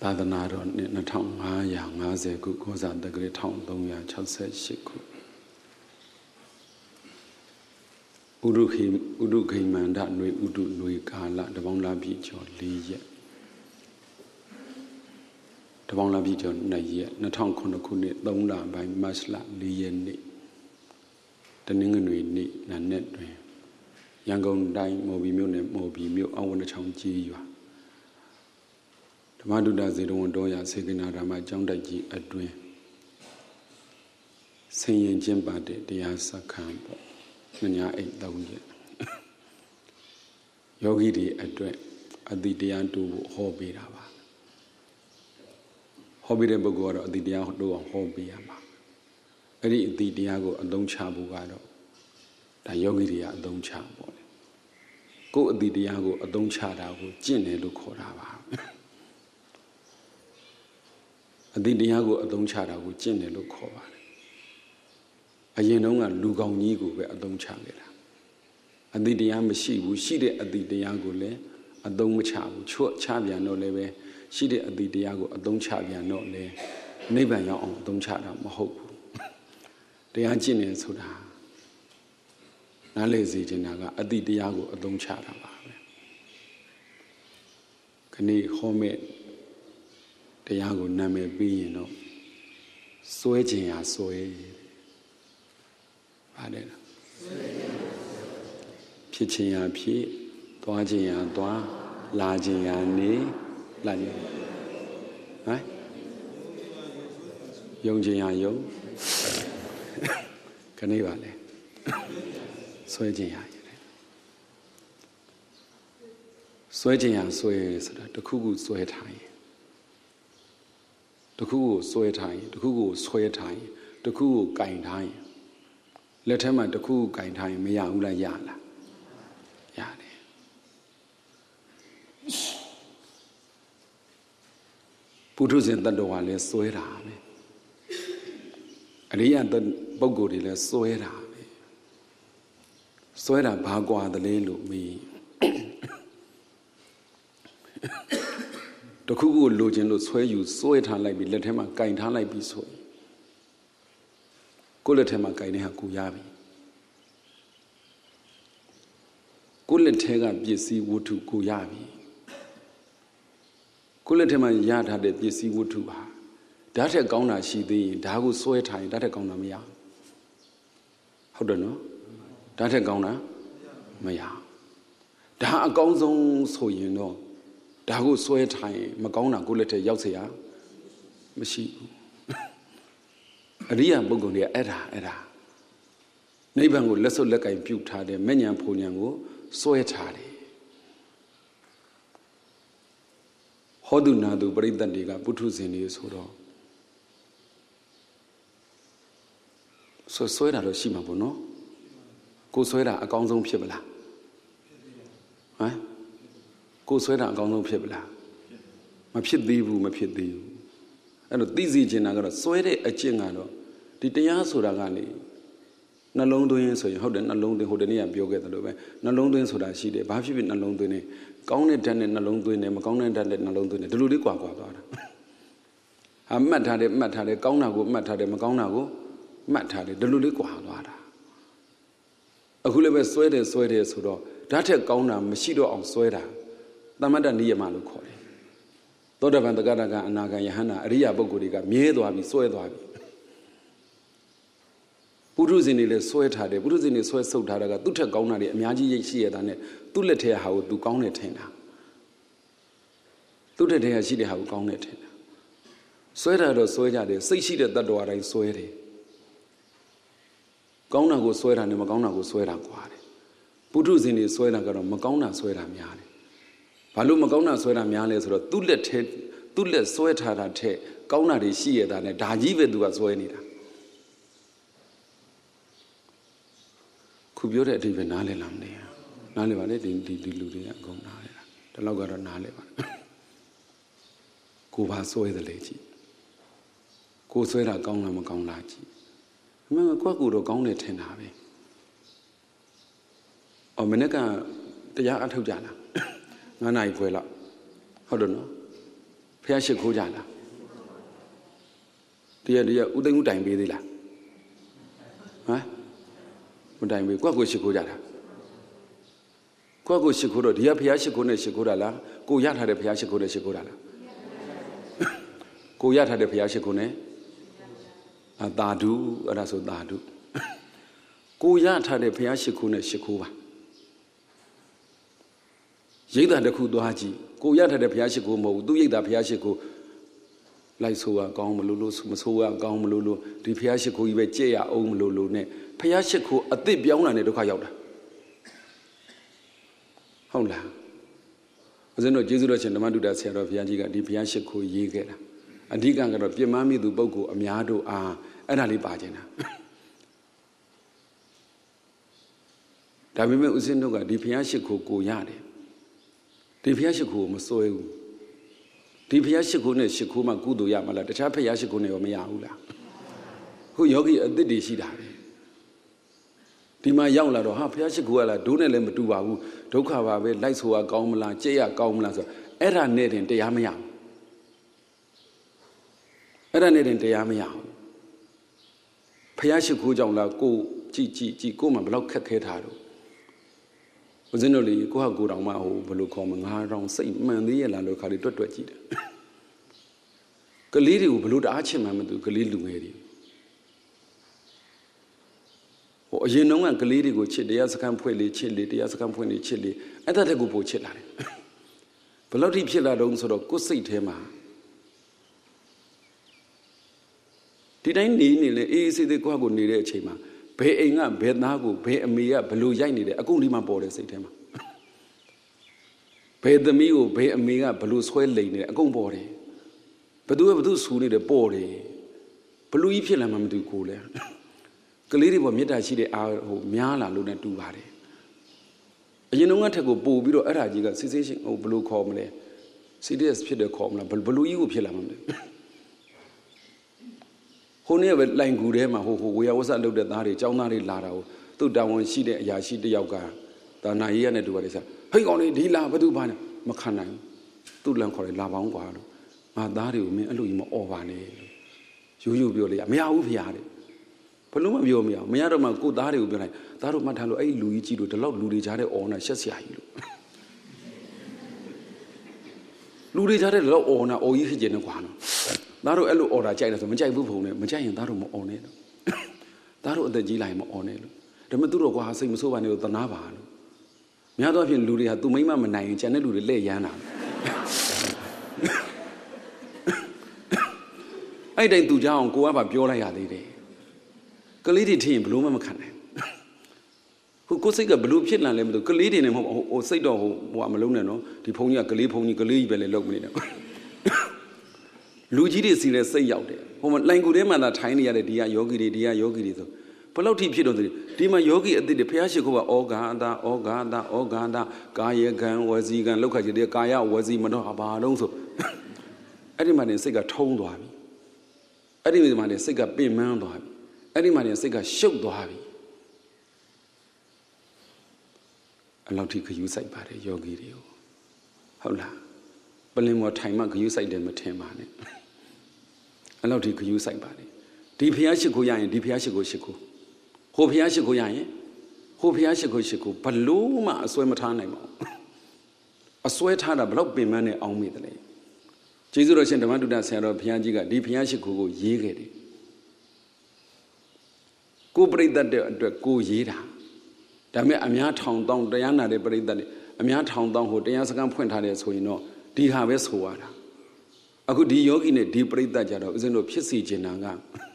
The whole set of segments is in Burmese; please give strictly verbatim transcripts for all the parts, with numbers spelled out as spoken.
သာသနာတော်နှစ်နှစ်ထောင်ငါးရာငါးဆယ်ခုကောဇာတက္ကရာတစ်ထောင်သုံးရာခြောက်ဆယ်ရှစ်ခုဥရုခိဥရုခိမန္တຫນွေဥတုຫນွေကာလတပေါင်းလာပြီကျော်၄ရက်တပေါင်းလာပြီကျော်၂ရက်နှစ်ထောင်ခုနှစ်ခုနှစ်သုံးလပိုင်းမတ်လ၄ရက်နေ့တနင်္ဂနွေနေ့နံနက်တွင်ရန်ကုန်တိုင်းမော်ဘီမြို့နယ်မော်ဘီမြို့အောင်ဝနချောင်းကြီးရွာဓမ္မဒုဒဇေတဝန်တော်ရစေကနာဓမ္မကျောင်းတိုက်ကြီးအတွင်ဆင်ရင်ကျင့်ပါတဲ့တရားစခန်းပေါ့ညညာအိတ်သုံးချက်ယောဂီတွေအတွက်အတိတရားတူဖို့ဟောပေးတာပါဟောပေးတဲ့ပုဂ္ဂိုလ်ကတော့အတိတရားတူအောင်ဟောပေးရမှာအဲ့ဒီအတိတရားကိုအသုံးချဖို့ကတော့ဒါယောဂီတွေကအသုံးချပေါ့လေကိုယ်အတိတရားကိုအသုံးချတာကိုကျင့်တယ်လို့ခေါ်တာပါအတိတရားကိုအသုံးချတာကိုကျင့်တယ်လို့ခေါ်ပါတယ်အရင်တုန်းကလူကောင်းကြီးကိုပဲအသုံးချခဲ့တာအတိတရားမရှိဘူးရှိတဲ့အတိတရားကိုလည်းအသုံးမချဘူးချွတ်ချပြန်တော့လည်းပဲရှိတဲ့အတိတရားကိုအသုံးချပြန်တော့လည်းနိဗ္ဗာန်ရောက်အောင်အသုံးချတာမဟုတ်ဘူးတရားကျင့်နေဆိုတာနားလည်စေချင်တာကအတိတရားကိုအသုံးချတာပါပဲခဏဟောမဲ့တရားကိုနာမည်ပေးရင်တော့စွဲခြင်းဟာစွဲပါတယ်လားဖြစ်ခြင်းဟာဖြစ်သွားခြင်းဟာသွားလာခြင်းဟာနေလာခြင်းဟမ်ယုံခြင်းဟာယုံခဏပါလေစွဲခြင်းဟာစွဲခြင်းဟာစွဲဆိုတာတစ်ခုခုစွဲထားရင်တစ်ခုကိုစွဲထားရင်တစ်ခုကိုဆွဲထားရင်တစ်ခုကိုကင်ထားရင်လက်ထဲမှာတစ်ခုကိုကင်ထားရင်မရဘူးလားရလားရတယ်ပုထုဇဉ်တ attva လည်းစွဲတာပဲအရိယပုဂ္ဂိုလ်တွေလည်းစွဲတာပဲစွဲတာဘာကွာသလဲလို့မေးတခုခုလိုချင်လို့ဆွဲယူစွဲထားလိုက်ပြီးလက်ထဲမှာကင်ထားလိုက်ပြီးဆိုရင်ကိုယ်လက်ထဲမှာကင်တဲ့ဟာကိုရပြီကိုယ်လက်ထဲကပစ္စည်းဝတ္ထုကိုရပြီကိုယ်လက်ထဲမှာရထားတဲ့ပစ္စည်းဝတ္ထုဟာဓာတ်ထက်ကောင်းတာရှိသေးရင်ဓာတ်ကိုစွဲထားရင်ဓာတ်ထက်ကောင်းတာမရဟုတ်တယ်နော်ဓာတ်ထက်ကောင်းတာမရဓာတ်အကောင်းဆုံးဆိုရင်တော့ဒါကိုစွဲထားရင်မကောင်းတာကိုလက်ထဲရောက်เสียမရှိဘူးအရိယာပုဂ္ဂိုလ်တွေကအဲ့ဒါအဲ့ဒါနိဗ္ဗာန်ကိုလက်စွပ်လက်ကင်ပြုတ်ထားတယ်မဲ့ညာဖူညာကိုစွဲထားတယ်ဟောတုနာတုပရိသတ်တွေကပုထုဇဉ်တွေဆိုတော့ဆွဆွဲတာတော့ရှိမှာပေါ့နော်ကိုဆွဲတာအကောင်းဆုံးဖြစ်ပလားဟမ်ကိုဆွဲတာအကောင်းဆုံးဖြစ်ပလားမဖြစ်သေးဘူးမဖြစ်သေးဘူးအဲ့တော့သိစေချင်တာကတော့ဆွဲတဲ့အကျင့်ကတော့ဒီတရားဆိုတာကနေနှလုံးသွင်းဆိုရင်ဟုတ်တယ်နှလုံးသွင်းဟိုတနေ့ကပြောခဲ့တယ်လို့ပဲနှလုံးသွင်းဆိုတာရှိတယ်ဘာဖြစ်ဖြစ်နှလုံးသွင်းနေကောင်းတဲ့ဓာတ်နဲ့နှလုံးသွင်းနေမကောင်းတဲ့ဓာတ်နဲ့နှလုံးသွင်းနေဒီလိုလေးကွာကွာသွားတာဟာမှတ်ထားတယ်မှတ်ထားတယ်ကောင်းတာကိုမှတ်ထားတယ်မကောင်းတာကိုမှတ်ထားတယ်ဒီလိုလေးကွာသွားတာအခုလည်းပဲဆွဲတယ်ဆွဲတယ်ဆိုတော့ဓာတ်ထက်ကောင်းတာမရှိတော့အောင်ဆွဲတာသမတ္တနိယမလို့ခေါ်တယ်သောတပန်တဂရကအနာဂံယဟန္တာအရိယပုဂ္ဂိုလ်တွေကမြဲသွားပြီစွဲသွားပြီပုထုဇဉ်တွေလည်းစွဲထားတယ်ပုထုဇဉ်တွေစွဲဆုပ်ထားတာကသူ့ထက်ကောင်းတာတွေအများကြီးရှိရတာနဲ့သူ့လက်ထဲဟာကိုသူကောင်းတယ်ထင်တာသူ့လက်ထဲကရှိတဲ့ဟာကိုကောင်းတယ်ထင်တာစွဲတာတော့စွဲကြတယ်စိတ်ရှိတဲ့တ attva တိုင်းစွဲတယ်ကောင်းတာကိုစွဲတာနဲ့မကောင်းတာကိုစွဲတာကွာတယ်ပုထုဇဉ်တွေစွဲတာကတော့မကောင်းတာစွဲတာများတယ်ဘာလို့မကောင်းတာဆွဲတာများလဲဆိုတော့သူ့လက်ထဲသူ့လက်ဆွဲထားတာထက်ကောင်းတာတွေရှိရတာနဲ့ဒါကြီးပဲသူကဆွဲနေတာခုပြောတဲ့အဓိပ္ပာယ်နားလည်လားမသိဘူးနားလည်ပါလေဒီဒီဒီလူတွေကအကုန်နားလည်တာဒီလောက်ကတော့နားလည်ပါကိုဘာဆွဲတယ်လေကြည့်ကိုဆွဲတာကောင်းလားမကောင်းလားကြည့်အမှန်ကကိုယ့်ကိုယ်တော့ကောင်းတယ်ထင်တာပဲအော်မနေ့ကတရားအထုတ်ကြလားငါးနာရီခွဲလောက်ဟုတ်တယ်နော်ဖះရှိခိုးကြလားတရားတရားဥသိမ်းဥတိုင်ပေးသေးလားဟမ်ဥတိုင်ပေးကိုယ့်ကိုရှိခိုးကြတာကိုယ့်ကိုရှိခိုးတော့ဒီကဖះရှိခိုးနဲ့ရှိခိုးတာလားကိုရထားတဲ့ဖះရှိခိုးနဲ့ရှိခိုးတာလားကိုရထားတဲ့ဖះရှိခိုးနဲ့အသာဓုအဲ့ဒါဆိုသာဓုကိုရထားတဲ့ဖះရှိခိုးနဲ့ရှိခိုးပါရိတ်တာတစ်ခုသွားကြည့်ကိုရထားတဲ့ဘုရားရှိခိုးမဟုတ်ဘူးသူရိတ်တာဘုရားရှိခိုးလိုက်ဆိုးရကောင်းမလို့လို့မဆိုးရကောင်းမလို့လို့ဒီဘုရားရှိခိုးကြီးပဲကြည့်ရအောင်မလို့လို့နဲ့ဘုရားရှိခိုးအသစ်ပြောင်းလာတဲ့ဒုက္ခရောက်တာဟုတ်လားဦးဇင်းတို့ကျေးဇူးတော်ရှင်ဓမ္မတုဒ္ဒဆရာတော်ဘုရားကြီးကဒီဘုရားရှိခိုးရေးခဲ့တာအဓိကကတော့ပြမမိသူပုဂ္ဂိုလ်အများတို့အားအဲ့ဒါလေးပါခြင်းတာဒါပေမဲ့ဦးဇင်းတို့ကဒီဘုရားရှိခိုးကိုရတယ်ဒီဘုရားရှိခိုးကိုမစွဲဘူးဒီဘုရားရှိခိုးနဲ့ရှိခိုးမှကုသိုလ်ရမှာလားတခြားဘုရားရှိခိုးနဲ့ရောမရဘူးလားခုယောဂီအသစ်တွေရှိတာပဲဒီမှာရောက်လာတော့ဟာဘုရားရှိခိုးကလားဒုနဲ့လည်းမတူပါဘူးဒုက္ခပါပဲလိုက်ဆိုရကောင်းမလားကြည့်ရကောင်းမလားဆိုအဲ့ဒါနဲ့တင်တရားမရဘူးအဲ့ဒါနဲ့တင်တရားမရဘူးဘုရားရှိခိုးကြောင့်လားကိုကြည့်ကြည့်ကြည့်ကိုမှဘလောက်ခက်ခဲထားတော့ဦးဇင်းတို့လေကိုဟာကိုတောင်မှဟိုဘယ်လိုခေါ်မငါတောင်စိတ်မှန်သေးရလားလို့ခါလေးတွတ်တွတ်ကြည့်တယ်ကလေးတွေကိုဘလို့တအားချစ်မှမသိဘူးကလေးလူငယ်တွေဟိုအရင်တုန်းကကလေးတွေကိုချစ်တရားစခန်းဖွဲ့လေချစ်လေတရားစခန်းဖွင့်လေချစ်လေအဲ့ဒါတည်းကိုပို့ချစ်လာတယ်ဘလို့ထိဖြစ်လာတော့ဆိုတော့ကိုယ်စိတ်ထဲမှာဒီတိုင်းနေနေလေအေးအေးဆေးဆေးကိုဟာကိုနေတဲ့အချိန်မှာဘယ်အိမ်ကဘယ်သားကိုဘယ်အမေကဘလို့ရိုက်နေတယ်အကုန်ဒီမှာပေါ်တယ်စိတ်ထဲမှာဘယ်သမီးကိုဘယ်အမေကဘလို့ဆွဲလိန်နေတယ်အကုန်ပေါ်တယ်ဘသူကဘသူဆူနေတယ်ပေါ်တယ်ဘလို့ကြီးဖြစ်လာမှမသိကိုလဲကလေးတွေပေါ်မေတ္တာရှိတဲ့အာဟိုများလာလို့နဲ့တူပါတယ်အရင်တုန်းကထက်ကိုပို့ပြီးတော့အဲ့ဒါကြီးကစစ်စစ်ရှင်ဟိုဘလို့ခေါ်မလဲ စီ ဒီ အက်စ် ဖြစ်တယ်ခေါ်မလားဘလို့ကြီးကိုဖြစ်လာမှမသိဟိုနေ့ပဲလိုင်ကူထဲမှာဟိုဟိုဝေယဝဆလုပ်တဲ့သားတွေចောင်းသားတွေလာတာကိုသူ့တာဝန်ရှိတဲ့အရာရှိတယောက်ကဒါနာရီရနဲ့တူပါတယ်ဆက်ဟိတ်ကောင်လေးဒီလာဘသူဘာနဲ့မခံနိုင်သူ့လမ်းခေါ်တယ်လာပေါင်းကွာလို့ငါသားတွေကိုမင်းအဲ့လိုကြီးမအော်ပါနဲ့ရိုးရိုးပြောလေမရဘူးဖေဟာတဲ့ဘလို့မပြောမရမရတော့မှကိုသားတွေကိုပြောလိုက်သားတို့မှတ်ထားလို့အဲ့ဒီလူကြီးကြီးတို့ဒီလောက်လူတွေကြားတဲ့အော်နာရှက်စရာကြီးလို့လူတွေကြားတဲ့လောက်အော်နာအော်ကြီးဖြစ်ကျင်နေကွာနော်သားတို့အဲ့လိုအော်ဒါကြိုက်တယ်ဆိုမကြိုက်ဘူးဖုံနဲ့မကြိုက်ရင်သားတို့မအော်နဲ့လို့သားတို့အသက်ကြီးလာရင်မအော်နဲ့လို့ဒါပေမဲ့သူတို့ကွာစိတ်မဆိုးပါနဲ့လို့သနာပါလို့များသောအားဖြင့်လူတွေကသူမိမမနိုင်ရင်ကျန်တဲ့လူတွေလက်ရမ်းတာအဲ့တိုင်းသူကြောင့်ကိုကပါပြောလိုက်ရသေးတယ်ကလေးတွေထင်ရင်ဘလို့မှမခံနိုင်ခုကိုစိတ်ကဘလို့ဖြစ်လာလဲမသိဘူးကလေးတွေနဲ့မဟုတ်ဟိုစိတ်တော့ဟိုဟိုမလုံးနဲ့နော်ဒီဖုံကြီးကကလေးဖုံကြီးကလေးကြီးပဲလေလောက်မနေနဲ့လူကြီးတွေစီလဲစိတ်ရောက်တယ်ဟိုမှာလိုင်ကူထဲမှာသာထိုင်းနေရတဲ့ဒီကယောဂီတွေဒီကယောဂီတွေဆိုဘယ်လောက်ထိဖြစ်တော့ဒီမှာယောဂီအသစ်တွေဘုရားရှိခိုးကဩဃာတာဩဃာတာဩဃာတာကာယကံဝစီကံလောက်ခတ်ကြတဲ့ကာယဝစီမတော့ဘာလုံးဆိုအဲ့ဒီမှာနေစိတ်ကထုံးသွားပြီအဲ့ဒီမှာနေစိတ်ကပင်ပန်းသွားပြီအဲ့ဒီမှာနေစိတ်ကရှုပ်သွားပြီအလောက်ထိခယူးဆိုင်ပါတယ်ယောဂီတွေကိုဟုတ်လားပလင်မော်ထိုင်မှခယူးဆိုင်တယ်မထင်ပါနဲ့အဲ့လောက်ထိခယူးဆိုင်ပါတယ်ဒီဘုရားရှိခိုးရရင်ဒီဘုရားရှိခိုးရှိခိုးဟိုဘုရားရှိခိုးရရင်ဟိုဘုရားရှိခိုးရှိခိုးဘလို့မှအစွဲမထားနိုင်ပါဘူးအစွဲထားတာဘလောက်ပင်ပန်းနဲ့အောင်းမိတယ်လေကျေးဇူးတော်ရှင်ဓမ္မတုဒ္ဒဆရာတော်ဘုရားကြီးကဒီဘုရားရှိခိုးကိုရေးခဲ့တယ်ကိုပြိတ္တတဲ့အတွက်ကိုရေးတာဒါပေမဲ့အများထောင်တောင်းတရားနာတဲ့ပြိတ္တတွေအများထောင်တောင်းဟိုတရားစခန်းဖွင့်ထားတယ်ဆိုရင်တော့ဒီဟာပဲဆိုရတာအခုဒီယောဂီနဲ့ဒီပြိတ္တကြတော့ဦးဇင်းတို့ဖြစ်စီခြင်းတာက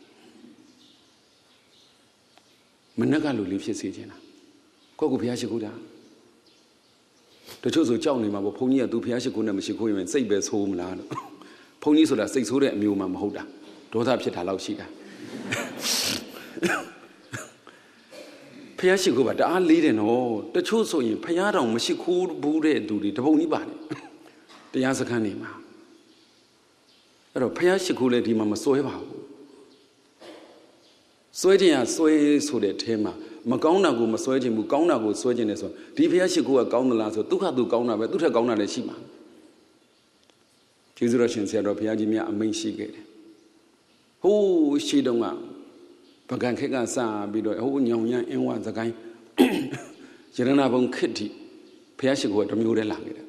မနက်ကလူလေးဖြစ်စီခြင်းတာကိုယ့်ကိုဘုရားရှိခိုးတာတချို့ဆိုကြောက်နေမှာပေါ့ဘုန်းကြီးကသူဘုရားရှိခိုးနဲ့မရှိခိုးရင်စိတ်ပဲဆိုးမလားလို့ဘုန်းကြီးဆိုတာစိတ်ဆိုးတဲ့အမျိုးမှမဟုတ်တာဒေါသဖြစ်တာလောက်ရှိတာဘုရားရှိခိုးပါတအားလေးတယ်နော်တချို့ဆိုရင်ဘုရားတော်မရှိခိုးဘူးတဲ့သူတွေတပုံကြီးပါတယ်တရားစခန်းနေမှာအဲ့တော့ဘုရားရှိခိုးလဲဒီမှာမစွဲပါဘူးစွဲခြင်းရစွဲဆိုတဲ့အထဲမှာမကောင်းတာကိုမစွဲခြင်းဘူးကောင်းတာကိုစွဲခြင်းလဲဆိုဒီဘုရားရှိခိုးကကောင်းသလားဆိုသူခသူကောင်းတာပဲသူထက်ကောင်းတာလည်းရှိမှာကျေးဇူးတော်ရှင်ဆရာတော်ဘုရားကြီးများအမိန့်ရှိခဲ့တယ်ဟိုးရှိတုန်းကပကံခက်ကစပြီးတော့ဟိုးညောင်ရမ်းအင်းဝစကိုင်းရတနာဘုံခစ်တိဘုရားရှိခိုးကတမျိုးတည်းလာခဲ့တယ်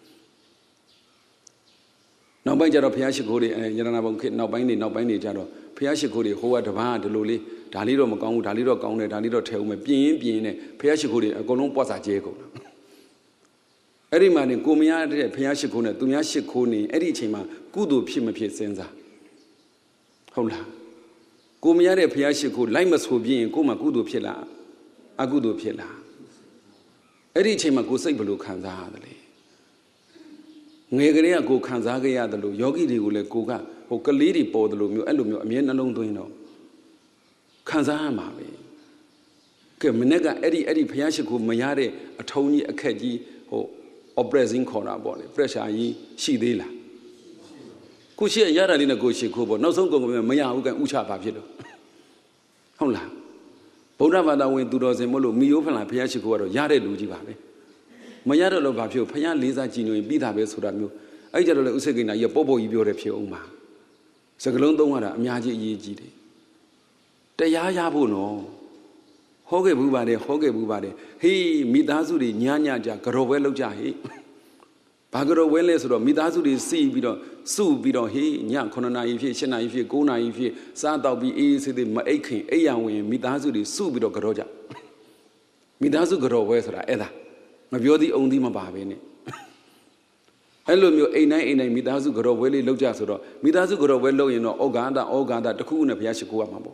နောက်ပိုင်းကျတော့ဘုရားရှိခိုးတွေအဲရတနာဘုံခစ်နောက်ပိုင်းနေနောက်ပိုင်းနေကြတော့ဘုရားရှိခိုးတွေဟိုကတပားဒီလိုလေးဒါလေးတော့မကောင်းဘူးဒါလေးတော့ကောင်းတယ်ဒါလေးတော့ထဲဦးမယ်ပြင်းရင်ပြင်းနေဘုရားရှိခိုးတွေအကုန်လုံးပွားစာကျဲကုန်တာအဲ့ဒီမှာနေကိုမရတဲ့ဘုရားရှိခိုးနဲ့သူများရှိခိုးနေအဲ့ဒီအချိန်မှာကုသိုလ်ဖြစ်မဖြစ်စဉ်းစားဟုတ်လားကိုမရတဲ့ဘုရားရှိခိုးလိုက်မဆိုပြင်းရင်ကိုမှကုသိုလ်ဖြစ်လားအကုသိုလ်ဖြစ်လားအဲ့ဒီအချိန်မှာကိုစိတ်ဘယ်လိုခံစားရသလဲငယ်ကလေးကကိုခံစားခဲ့ရတယ်လို့ယောဂီတွေကိုလည်းကိုကဟိုကလေးတွေပေါ်တယ်လို့မျိုးအဲ့လိုမျိုးအမြဲနှလုံးသွင်းတော့ခံစားရမှာပဲကဲမနေ့ကအဲ့ဒီအဲ့ဒီဘုရားရှိခိုးမရတဲ့အထုံးကြီးအခက်ကြီးဟို operation ခေါ်တာပေါ့လေ pressure ကြီးရှိသေးလားကိုရှိရတာလေးနဲ့ကိုရှိခိုးပေါ့နောက်ဆုံးကုန်ကုန်မရဘူးကဥချပါဖြစ်တော့ဟုတ်လားဗုဒ္ဓဘာသာဝင်သူတော်စင်မို့လို့မိယိုးဖလာဘုရားရှိခိုးကတော့ရတဲ့လူကြီးပါပဲမရတော့လို့ဘာဖြစ်ဘုရားလေးစားကြည်ညိုရင်ပြီးတာပဲဆိုတာမျိုးအဲ့ကြတော့လေဥစ္စေကိနာကြီးပေါ့ပေါ့ကြီးပြောတယ်ဖြစ်အောင်ပါစကလုံးသုံးရတာအများကြီးအရေးကြီးတယ်တရားရဖို့နော်ဟောခဲ့ဘူးပါတယ်ဟောခဲ့ဘူးပါတယ်ဟေးမိသားစုတွေညညကြကြော်ပွဲလောက်ကြဟေးဘာကြော်ပွဲလဲဆိုတော့မိသားစုတွေစီးပြီးတော့စုပြီးတော့ဟေးညခုနှစ်နာရီဖြစ်ရှစ်နာရီဖြစ်ကိုးနာရီဖြစ်စားတော့ပြီးအေးအေးဆေးဆေးမအိတ်ခင်အိပ်ရဝင်မိသားစုတွေစုပြီးတော့ကြော်ကြမိသားစုကြော်ပွဲဆိုတာအဲ့ဒါမပြောသည်အောင်သည်မပါပဲနဲ့အဲ့လိုမျိုးအိမ်တိုင်းအိမ်တိုင်းမိသားစုကြော်ပွဲလေးလောက်ကြဆိုတော့မိသားစုကြော်ပွဲလောက်ရင်တော့ဩဃာတဩဃာတတစ်ခုခုနဲ့ဘုရားရှိခိုးရမှာပေါ့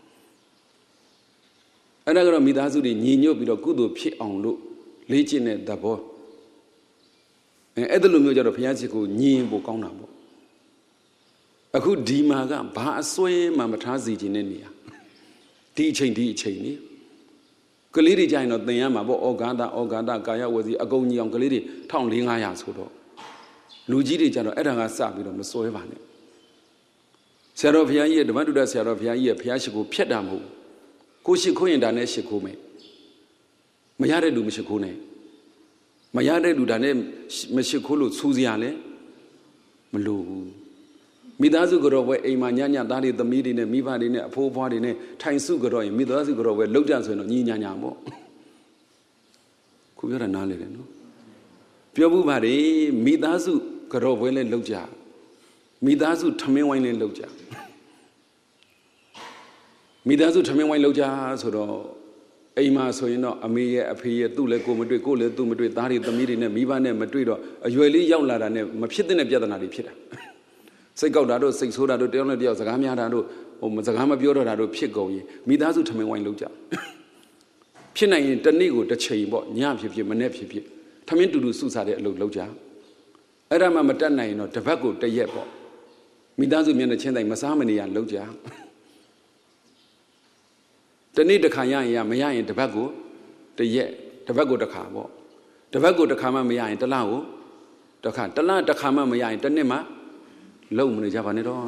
အဲ့ဒါကတော့မိသားစုတွေညီညွတ်ပြီးတော့ကုသိုလ်ဖြစ်အောင်လို့လေ့ကျင့်တဲ့သဘောအဲအဲ့ဒါလိုမျိုးကြတော့ဘုရားရှိခိုးညီရင်ပိုကောင်းတာပေါ့အခုဒီမှာကဘာအစွဲမှမထားစီခြင်းတဲ့နေရာဒီအချိန်ဒီအချိန်နေကလေးတွေကြရင်တော့သင်ရမှာပေါ့ဩဃာတဩဃာတကာယဝစီအကုန်ကြီးအောင်ကလေးတွေတစ်ထောင်လေးငါးရာဆိုတော့လူကြီးတွေကြတော့အဲ့ဒါကစပြီးတော့မစွဲပါနဲ့ဆရာတော်ဘုရားကြီးရဲ့ဓမ္မတုဒ္ဒဆရာတော်ဘုရားကြီးရဲ့ဘုရားရှိခိုးဖြတ်တာမဟုတ်ကိုရှိခိုးရင်ဒါနဲ့ရှိခိုးမယ်မရတဲ့လူမရှိခိုးနဲ့မရတဲ့လူဒါနဲ့မရှိခိုးလို့စူးစရာလဲမလိုဘူးမိသားစုကြော်ပွဲအိမ်မှာညညသားတွေသမီးတွေနဲ့မိဘတွေနဲ့အဖိုးအဖွားတွေနဲ့ထိုင်စုကြော်ရင်မိသားစုကြော်ပွဲလောက်ကြဆိုရင်တော့ညီညာညာပေါ့ခုပြောတာနားလေတယ်နော်ပြောဘူးပါတယ်မိသားစုကြော်ပွဲလည်းလောက်ကြမိသားစုထမင်းဝိုင်းလည်းလောက်ကြမိသားစုထမင်းဝိုင်းလောက်ကြဆိုတော့အိမ်မှာဆိုရင်တော့အမေရဲ့အဖေရဲ့သူ့လည်းကိုမတွေ့ကိုလည်းသူ့မတွေ့သားတွေသမီးတွေနဲ့မိဘနဲ့မတွေ့တော့အရွယ်လေးရောက်လာတာနဲ့မဖြစ်တဲ့ပြဿနာတွေဖြစ်တာစိတ်ကောက်တာတို့စိတ်ဆိုးတာတို့တယောက်နဲ့တယောက်စကားများတာတို့ဟိုစကားမပြောတော့တာတို့ဖြစ်ကုန်ရင်မိသားစုထမင်းဝိုင်းလောက်ကြဖြစ်နိုင်ရင်တနေ့ကိုတစ်ချိန်ပေါ့ညဖြစ်ဖြစ်မနေ့ဖြစ်ဖြစ်ထမင်းတူတူစုစားတဲ့အလုပ်လောက်ကြအဲ့ဒါမှမတတ်နိုင်ရင်တော့တစ်ပတ်ကိုတစ်ရက်ပေါ့မိသားစုမျက်နှာချင်းတိုင်းမစားမနေရလောက်ကြတနေ့တစ်ခါရရင်ရမရရင်တစ်ပတ်ကိုတစ်ရက်တစ်ပတ်ကိုတစ်ခါပေါ့တစ်ပတ်ကိုတစ်ခါမှမရရင်တစ်လကိုတစ်ခါတစ်လတစ်ခါမှမရရင်တစ်နှစ်မှလုံးမနေကြပါနဲ့တော့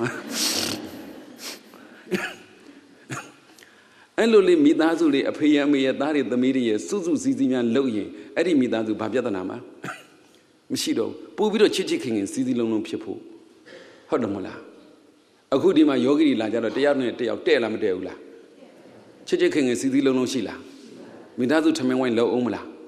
အဲ့လိုလေးမိသားစုလေးအဖေရအမေရသားတွေသမီးတွေရစုစုစည်းစည်းများလုပ်ရင်အဲ့ဒီမိသားစုဘာပြဿနာမှမရှိတော့ပို့ပြီးတော့ချစ်ချစ်ခင်ခင်စည်းစည်းလုံးလုံးဖြစ်ဖို့ဟုတ်တယ်မလားအခုဒီမှာယောဂီတွေလာကြတော့တယောက်နဲ့တယောက်တဲ့လားမတဲ့ဘူးလားချစ်ချစ်ခင်ခင်စည်းစည်းလုံးလုံးရှိလားမိသားစုထမင်းဝိုင်းလုံးအောင်မလား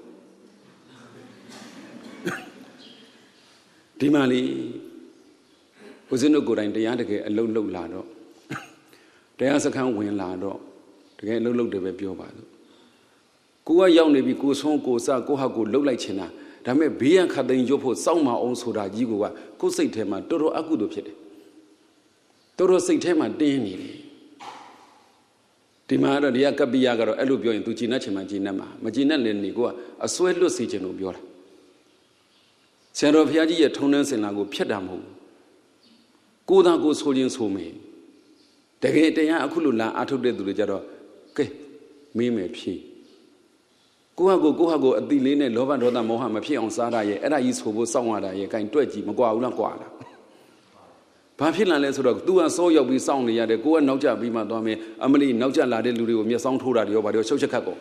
ဒီမှာလေဦးဇင်းတို့ကိုယ်တိုင်တရားတကယ်အလုံးလုံးလာတော့တရားစခန်းဝင်လာတော့တကယ်အလုံးလုံးတယ်ပဲပြောပါလို့ကိုကရောက်နေပြီကိုဆုံးကိုစကိုဟာကိုလှုပ်လိုက်ချင်တာဒါပေမဲ့ဘေးရန်ခတ်သိမ်းရုပ်ဖို့စောင့်မအောင်ဆိုတာကြီးကကိုယ်စိတ်ထဲမှာတော်တော်အကုသို့ဖြစ်တယ်တော်တော်စိတ်ထဲမှာတင်းနေတယ်ဒီမှာတော့ဒီကကပ္ပိယကတော့အဲ့လိုပြောရင် तू ဂျင်းနဲ့ချင်မှဂျင်းနဲ့မှာမဂျင်းနဲ့လည်းနေကိုကအစွဲလွတ်စေခြင်းလို့ပြောတာဆရာတော်ဘုရားကြီးရဲ့ထုံးနှန်းစင်လာကိုဖျက်တာမဟုတ်ဘူးကိုယ်သာကိုယ်ဆိုခြင်းဆိုမယ်တကယ်တရားအခုလိုလာအထုတ်တဲ့သူတွေကြတော့ကဲမင်းမယ်ဖြေကိုဟာကိုကိုဟာကိုအတိလေးနဲ့လောဘဒေါသမောဟမဖြစ်အောင်စားရရဲ့အဲ့ဒါကြီးဆိုဖို့စောင့်ရတာရဲ့ကင်တွက်ကြည့်မကွာဘူးလားကွာလားဘာဖြစ်လာလဲဆိုတော့ तू ကစောရောက်ပြီးစောင့်နေရတယ်ကိုကနောက်ကျပြီးမှသွားမယ်အမလီနောက်ကျလာတဲ့လူတွေကိုမျက်စောင်းထိုးတာတွေရောဗါတွေရှုပ်ချက်ခတ်ကုန်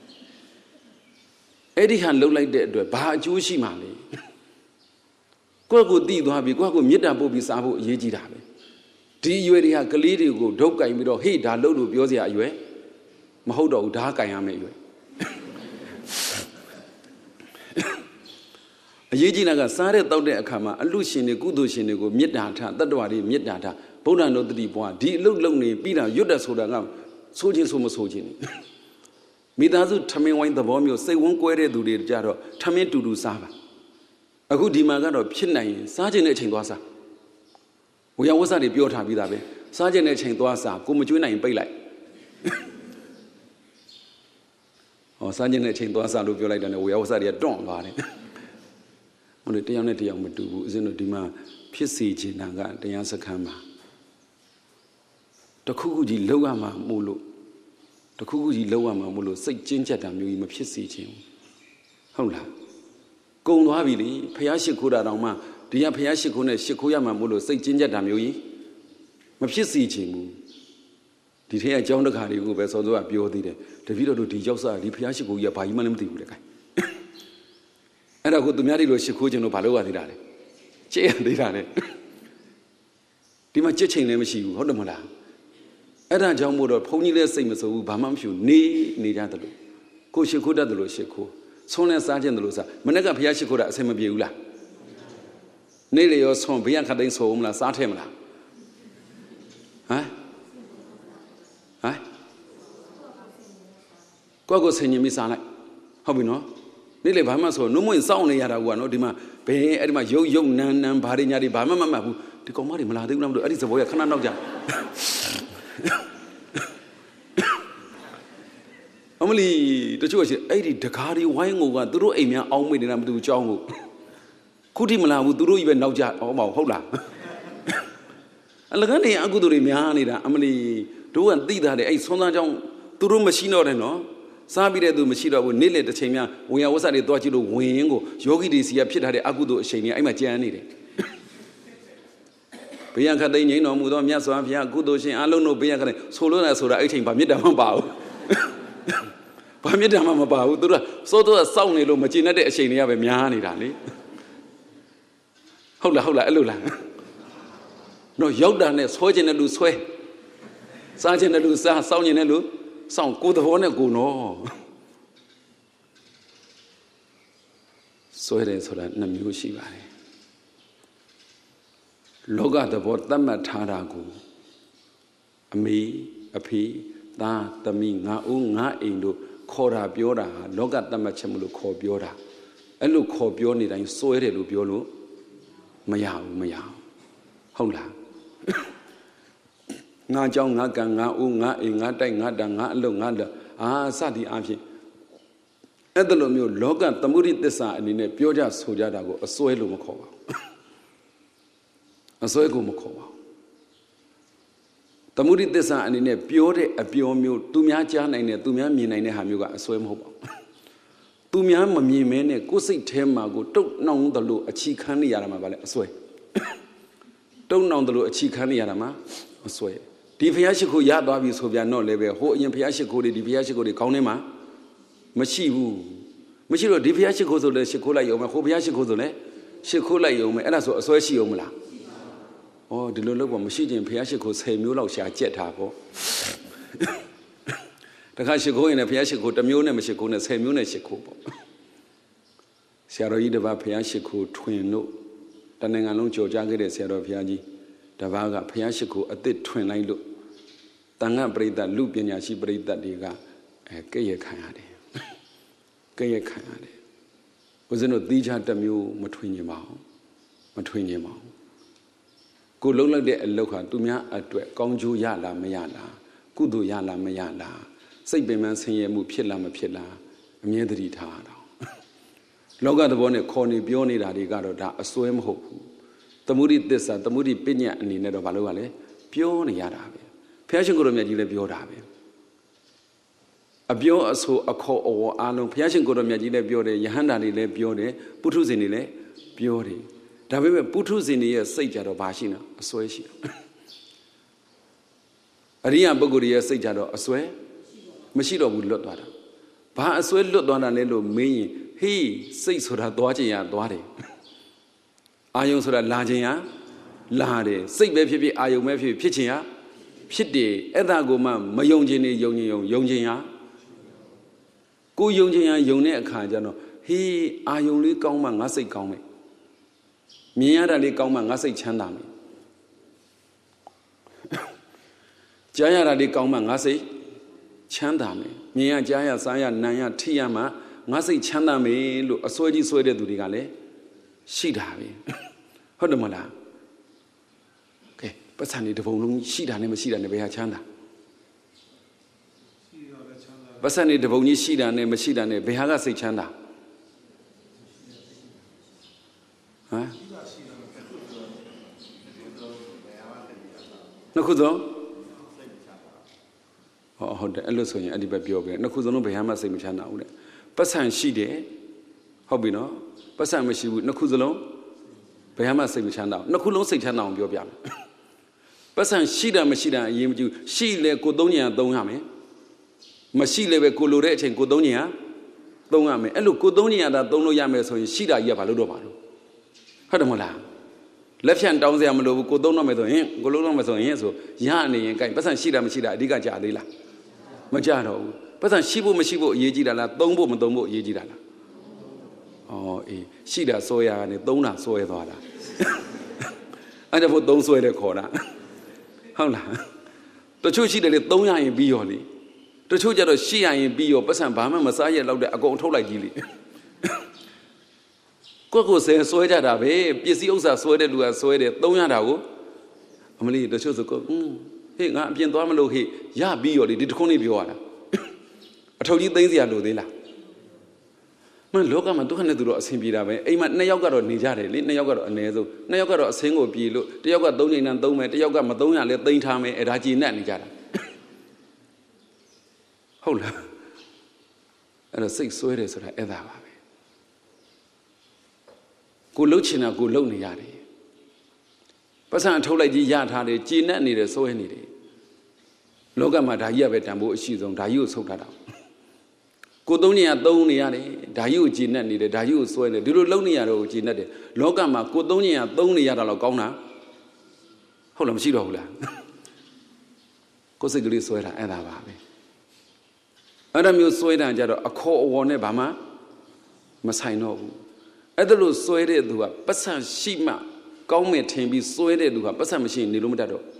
အဲ့ဒီဟန်လှုပ်လိုက်တဲ့အတွက်ဘာအကျိုးရှိမှလဲကိုယ့်ကိုတည်သွားပြီကိုယ့်ကိုမြစ်တာပို့ပြီးစားဖို့အရေးကြီးတာပဲဒီအရွယ်တွေကကလေးတွေကိုဒုက္ကင်ပြီးတော့ဟေ့ဒါလို့လို့ပြောစရာအရွယ်မဟုတ်တော့ဘူးဒါကင်ရမယ်အရွယ်အရေးကြီးတာကစားတဲ့တောက်တဲ့အခါမှာအလူရှင်တွေကုသိုလ်ရှင်တွေကိုမေတ္တာထားတတ္တဝါတွေမေတ္တာထားဗုဒ္ဓံတို့တတိပွားဒီအလုပ်လုပ်နေပြီးတာရွတ်တယ်ဆိုတာကဆိုးခြင်းဆိုမဆိုးခြင်းမိသားစုထမင်းဝိုင်းသဘောမျိုးစိတ်ဝန်းကွဲတဲ့သူတွေကြတော့ထမင်းတူတူစားပါအခုဒီမှာကတော့ဖြစ်နိုင်ရင်စားခြင်းတဲ့အချိန်သွားစားဝေယဝဆတွေပြောထားပြီးသားပဲစားခြင်းတဲ့အချိန်သွားစားကိုမကျွေးနိုင်ရင်ပိတ်လိုက်ဟောစားခြင်းတဲ့အချိန်သွားစားလို့ပြောလိုက်တယ်ဝေယဝဆတွေကတွန့်သွားတယ်ဟိုလေတရားနဲ့တရားမတူဘူးအစင်းတို့ဒီမှာဖြစ်စီခြင်းတာကတရားစခန်းမှာတခုခုကြီးလောက်ရမှာမို့လို့တခုခုကြီးလောက်ရမှာမို့လို့စိတ်ကျဉ်းကျက်တာမျိုးကြီးမဖြစ်စီခြင်းဟုတ်လားကုံသွားပြီလေဖះရှိခိုးတာတောင်မှဒီကဖះရှိခိုးနဲ့ရှိခိုးရမှာမို့လို့စိတ်ကျဉ်းကျက်တာမျိုးကြီးမဖြစ်စီခြင်းဘူးဒီထဲအကြောင်းတခါတွေကိုပဲစောစောကပြောသေးတယ်တပည့်တော်တို့ဒီရောက်စားဒီဖះရှိခိုးကြီးကဘာကြီးမှလည်းမသိဘူးလေခိုင်အဲ့ဒါကိုသူများတွေလို့ရှိခိုးခြင်းလို့ဘာလို့ရသေးတာလဲကြည့်ရသေးတာလေဒီမှာကြက်ချိန်လည်းမရှိဘူးဟုတ်တယ်မလားအဲ့ဒါကြောင့်မို့တော့ဘုန်းကြီးလည်းစိတ်မဆိုးဘူးဘာမှမဖြစ်နေနေကြတယ်လို့ကိုရှိခိုးတတ်တယ်လို့ရှိခိုးဆုံးလဲစားခြင်းတယ်လို့စားမနေ့ကဘုရားရှိခိုးတာအဆင်မပြေဘူးလားနေ့လေရောဆုံးဘုရားခတ်တိုင်းဆုံးမလားစားထဲမလားဟမ်ဟမ်ကိုယ့်ကိုဆင်ញင်ပြီးစားလိုက်ဟုတ်ပြီနော်နေ့လေဘာမှဆိုနှုတ်မွင့်စောင့်နေရတာကွာနော်ဒီမှာဘယ်အဲ့ဒီမှာရုပ်ရုပ်နန်းနန်းဘာတွေညာတွေဘာမှမမှတ်ဘူးဒီကောင်မတွေမလာသေးဘူးလားမသိဘူးအဲ့ဒီသဘောရခဏနောက်ကြအမလီတချို့ရှိအဲ့ဒီဒကာတွေဝိုင်းငိုကသူတို့အိမ်များအောင်းမိနေတာမသိဘူးကြောင်းကိုခုထိမလာဘူးသူတို့ကြီးပဲနောက်ကြဟောမဟုတ်လားအလကနေအကုသိုလ်တွေများနေတာအမလီတို့ကသိတာတယ်အဲ့ဆွမ်းသားကြောင်းသူတို့မရှိတော့တယ်နော်စားပြီးတဲ့သူမရှိတော့ဘူးနေ့လေတစ်ချိန်များဝေယဝဆတွေတွားကြည့်လို့ဝင်ရင်ကိုယောဂီတွေစီကဖြစ်ထားတဲ့အကုသိုလ်အချိန်ကြီးအဲ့မှာကြမ်းနေတယ်ဘုရားခတ်သိမ်းငြိမ်းတော်မူသောမြတ်စွာဘုရားကုသိုလ်ရှင်အလုံးတို့ဘုရားခတ်သိမ်းဆိုလို့လည်းဆိုတာအဲ့ချိန်ဘာမေတ္တာမှမပါဘူးဘာမေတ္တာမှမပါဘူးသူတို့စိုးတော့စောင့်နေလို့မကျေနပ်တဲ့အချိန်တွေကပဲများနေတာလေဟုတ်လားဟုတ်လားအဲ့လိုလားတော့ရောက်တာနဲ့ဆွဲခြင်းတဲ့လူဆွဲစားခြင်းတဲ့လူစားစောင့်ခြင်းတဲ့လူစောင့်ကိုယ်သဘောနဲ့ကိုယ်နော်ဆွဲတယ်ဆိုတာနှစ်မျိုးရှိပါတယ်လောကသဘောသတ်မှတ်ထားတာကိုအမေအဖေသားသမီးငါဦးငါအိမ်တို့ခေါ်တာပြောတာဟာလောကသတ်မှတ်ချက်မလို့ခေါ်ပြောတာအဲ့လိုခေါ်ပြောနေတိုင်းစွဲတယ်လို့ပြောလို့မရဘူးမရဘူးဟုတ်လားငါကြောင့်ငါကံငါဦးငါအိမ်ငါတိုက်ငါတန်ငါအလုပ်ငါလက်အာစသည်အဖြစ်အဲ့ဒါလိုမျိုးလောကသမုဒိသစ္စာအနေနဲ့ပြောကြဆိုကြတာကိုအစွဲလို့မခေါ်ပါဘူးအစွဲကိုမခေါ်ပါဘူးသမုဒိသစ္စာအနေနဲ့ပြောတဲ့အပြောမျိုးသူများကြားနိုင်တဲ့သူများမြင်နိုင်တဲ့ဟာမျိုးကအစွဲမဟုတ်ပါဘူးသူများမမြင်မဲနဲ့ကိုယ်စိတ်ထဲမှာကိုတုတ်နှောင်သလိုအချီခန်းနေရတာမှာဗါလဲအစွဲတုတ်နှောင်သလိုအချီခန်းနေရတာမှာအစွဲဒီဘုရားရှိခိုးရသွားပြီဆိုပြန်တော့လည်းပဲဟိုအရင်ဘုရားရှိခိုးတွေဒီဘုရားရှိခိုးတွေခေါင်းထဲမှာမရှိဘူးမရှိတော့ဒီဘုရားရှိခိုးဆိုလည်းရှိခိုးလိုက်ရုံပဲဟိုဘုရားရှိခိုးဆိုလည်းရှိခိုးလိုက်ရုံပဲအဲ့ဒါဆိုအစွဲရှိအောင်မလားဩဒီလိုလုပ်ပေါ်မရှိခြင်းဘုရားရှိခိုးဆယ်မျိုးလောက်ရှာကြက်တာပေါ့တခါရှိခိုးရင်လည်းဘုရားရှိခိုးတစ်မျိုးနဲ့မရှိခိုးနဲ့ဆယ်မျိုးနဲ့ရှိခိုးပေါ့ဆရာတော်ကြီးတပါးဘုရားရှိခိုးထွင်လို့တနင်္ဂနွေလုံးကြော်ကြားခဲ့တဲ့ဆရာတော်ဘုရားကြီးတပါးကဘုရားရှိခိုးအသစ်ထွင်လိုက်လို့တန်ခါပရိသတ်လူပညာရှိပရိသတ်တွေကအဲကဲ့ရဲ့ခံရတယ်ကဲ့ရဲ့ခံရတယ်ဦးဇင်းတို့သီးခြားတစ်မျိုးမထွင်ခြင်းပါဘူးမထွင်ခြင်းပါဘူးကိုလုံးလိုက်တဲ့အလုပ်ဟာသူများအတွက်ကောင်းကျိုးရလားမရလားကုသိုလ်ရလားမရလားစိတ်ပင်ပန်းဆင်းရဲမှုဖြစ်လားမဖြစ်လားအမြဲတည်းထားတာလောကသဘောနဲ့ခေါ်နေပြောနေတာတွေကတော့ဒါအစွဲမဟုတ်ဘူးသမုဒိသစ္စာသမုဒိပညာအနေနဲ့တော့ဘာလို့ကလဲပြောနေရတာပဲဘုရားရှင်ကိုယ်တော်မြတ်ကြီးလည်းပြောတာပဲအပြောအဆိုအခေါ်အဝေါ်အားလုံးဘုရားရှင်ကိုယ်တော်မြတ်ကြီးလည်းပြောတယ်ယဟန္တာတွေလည်းပြောတယ်ပုထုဇဉ်တွေလည်းပြောတယ်ဒါပေမဲ့ပုထုဇဉ်တွေရဲ့စိတ်ကြတော့ဘာရှိနော်အစွဲရှိတာအရိယပုဂ္ဂိုလ်ရဲ့စိတ်ကြတော့အစွဲမရှိတော့ဘူးလွတ်သွားတာဘာအစွဲလွတ်သွားတာလဲလို့မေးရင်ဟေးစိတ်ဆိုတာသွားခြင်းရသွားတယ်အာယုံဆိုတာလာခြင်းဟာလာတယ်စိတ်ပဲဖြစ်ဖြစ်အာယုံပဲဖြစ်ဖြစ်ဖြစ်ခြင်းဟာဖြစ်တယ်အဲ့ဒါကိုမှမယုံခြင်းနေယုံခြင်းယုံယုံခြင်းဟာကိုယုံခြင်းဟာယုံတဲ့အခါကျတော့ဟေးအာယုံလေးကောင်းမှငါစိတ်ကောင်းမယ်မြင်ရတာလေးကောင်းမှငါစိတ်ချမ်းသာမယ်ကြားရတာလေးကောင်းမှငါစိတ်ချမ်းသာမယ်မြင်ရကြားရစားရနားရထိရမှငါစိတ်ချမ်းသာမယ်လို့အစွဲကြီးစွဲတဲ့သူတွေကလည်းရှိတာပဲဟုတ်တယ်မလားကဲပတ်စံနေတပုံလုံးရှိတာနဲ့မရှိတာနဲ့ဘယ်ဟာချမ်းသာပတ်စံနေတပုံကြီးရှိတာနဲ့မရှိတာနဲ့ဘယ်ဟာကစိတ်ချမ်းသာဟမ်နှစ်ခုသောဟုတ်တယ်အဲ့လိုဆိုရင်အဲ့ဒီပဲပြောပဲနှစ်ခုစလုံးဘယ်ဟာမှစိတ်မချမ်းသာဘူးတဲ့ပတ်စံရှိတယ်ဟုတ်ပြီနော်ပတ်စံမရှိဘူးနှစ်ခုစလုံးဘယ်ဟာမှစိတ်မချမ်းသာဘူးနှစ်ခုလုံးစိတ်ချမ်းသာအောင်ပြောပြမယ်ပတ်စံရှိတာမရှိတာအရင်မကြည့်ရှိလေကိုသုံးညံသုံးရမယ်မရှိလေပဲကိုလိုတဲ့အချိန်ကိုသုံးညံသုံးရမယ်အဲ့လိုကိုသုံးညံသာသုံးလို့ရမယ်ဆိုရင်ရှိတာကြီးကဘာလို့တော့ပါလို့ဟုတ်တယ်မဟုတ်လားလက်ဖြန့်တောင်းစရာမလိုဘူးကိုသုံးတော့မယ်ဆိုရင်ကိုလုံးတော့မယ်ဆိုရင်ဆိုရနေရင်ကြိုက်ပတ်စံရှိတာမရှိတာအဓိကကြာသေးလားမကြတော့ဘူးပတ်စံရှိဖို့မရှိဖို့အရေးကြီးတာလားသုံးဖို့မသုံးဖို့အရေးကြီးတာလားဩအေးရှိတာစွဲရကနေသုံးတာစွဲသွားတာအဲ့ဒါဖို့သုံးစွဲတယ်ခေါ်တာဟုတ်လားတချို့ရှိတယ်လေသုံးရရင်ပြီးရောလေတချို့ကျတော့ရှိရရင်ပြီးရောပတ်စံဘာမှမစားရလောက်တဲ့အကုန်ထုတ်လိုက်ကြီးလေကိုကိုဆဲစွဲကြတာပဲပစ္စည်းဥစ္စာစွဲတဲ့လူကစွဲတယ်သုံးရတာကိုအမလီတချို့ဆိုကိုอืมဟေ့ငါအပြင်သွားမလို့ဟေ့ရပြီးရောလေဒီတခုံးလေးပြောရတာအထုပ်ကြီးသိမ်းစရာလိုသေးလားမင်းလောကမှာဒုက္ခနဲ့သူတော့အဆင်ပြေတာပဲအိမ်မှာနှစ်ယောက်ကတော့နေကြတယ်လေနှစ်ယောက်ကတော့အ ਨੇ ဆုံးနှစ်ယောက်ကတော့အဆင်းကိုပြေလို့တယောက်ကသုံးချိန်တန်းသုံးမယ်တယောက်ကမသုံးရလဲသိမ်းထားမယ်အဲ့ဒါကြည်နဲ့နေကြတာဟုတ်လားအဲ့တော့စိတ်စွဲတယ်ဆိုတာအဲ့ဒါပါပဲကိုလှုပ်ချင်တာကိုလှုပ်နေရတယ်ပတ်စံအထုတ်လိုက်ကြီးရထားတယ်ကြည်နဲ့နေတယ်စွဲနေတယ်လောကမှာဒါကြီးကပဲတန်ဖိုးအရှိဆုံးဒါကြီးကိုဆုတ်ထားတာကိုသုံးနေရသုံးနေရတယ်ဒါကြီးကိုကြည်နဲ့နေတယ်ဒါကြီးကိုစွဲနေတယ်ဒီလိုလှုပ်နေရတော့ကိုကြည်နဲ့တယ်လောကမှာကိုသုံးနေရသုံးနေရတာတော့ကောင်းတာဟုတ်လားမရှိတော့ဘူးလားကိုစိတ်ကလေးစွဲတာအဲ့ဒါပါပဲအဲ့ဒါမျိုးစွဲတာကြတော့အခေါ်အဝေါ်နဲ့ဘာမှမဆိုင်တော့ဘူးအဲ့ဒါလို့စွဲတဲ့သူကပတ်စံရှိမှကောင်းမယ်ထင်ပြီးစွဲတဲ့သူကပတ်စံမရှိရင်နေလို့မတတ်တော့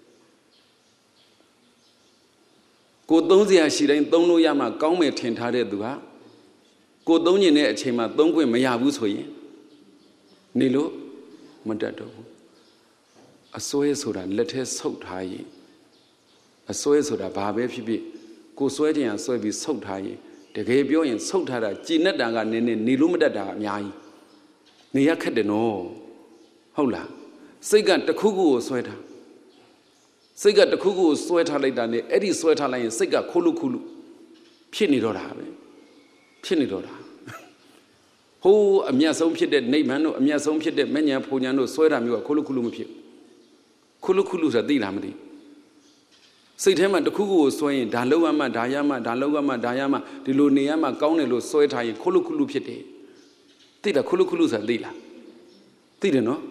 ကိုသုံးစရာရှိတိုင်းသုံးလို့ရမှကောင်းမယ်ထင်ထားတဲ့သူဟာကိုသုံးညင်တဲ့အချိန်မှာသုံးခွင့်မရဘူးဆိုရင်နေလို့မတတ်တော့ဘူးအစွဲဆိုတာလက်ထဲဆုပ်ထားရင်အစွဲဆိုတာဘာပဲဖြစ်ဖြစ်ကိုစွဲခြင်းဟာစွဲပြီးဆုပ်ထားရင်တကယ်ပြောရင်ဆုပ်ထားတာကြည်နဲ့တာကနည်းနည်းနေလို့မတတ်တာအများကြီးနေရခက်တယ်နော်ဟုတ်လားစိတ်ကတခုခုကိုစွဲထားစိတ်ကတခုခုကိုစွဲထားလိုက်တာနဲ့အဲ့ဒီစွဲထားလိုက်ရင်စိတ်ကခိုးလို့ခုလို့ဖြစ်နေတော့တာပဲဖြစ်နေတော့တာဟိုးအမျက်ဆုံးဖြစ်တဲ့နိဗ္ဗာန်တို့အမျက်ဆုံးဖြစ်တဲ့မဉ္ဇဉ်ဖူဉ္ဇဉ်တို့စွဲတာမျိုးကခိုးလို့ခုလို့မဖြစ်ခိုးလို့ခုလို့ဆိုတာသိလားမသိစိတ်ထဲမှာတခုခုကိုစွဲရင်ဒါလောက်ရမှဒါရမှဒါလောက်ရမှဒါရမှဒီလိုနေရမှကောင်းတယ်လို့စွဲထားရင်ခိုးလို့ခုလို့ဖြစ်တယ်သိလားခိုးလို့ခုလို့ဆိုတာသိလားသိတယ်နော်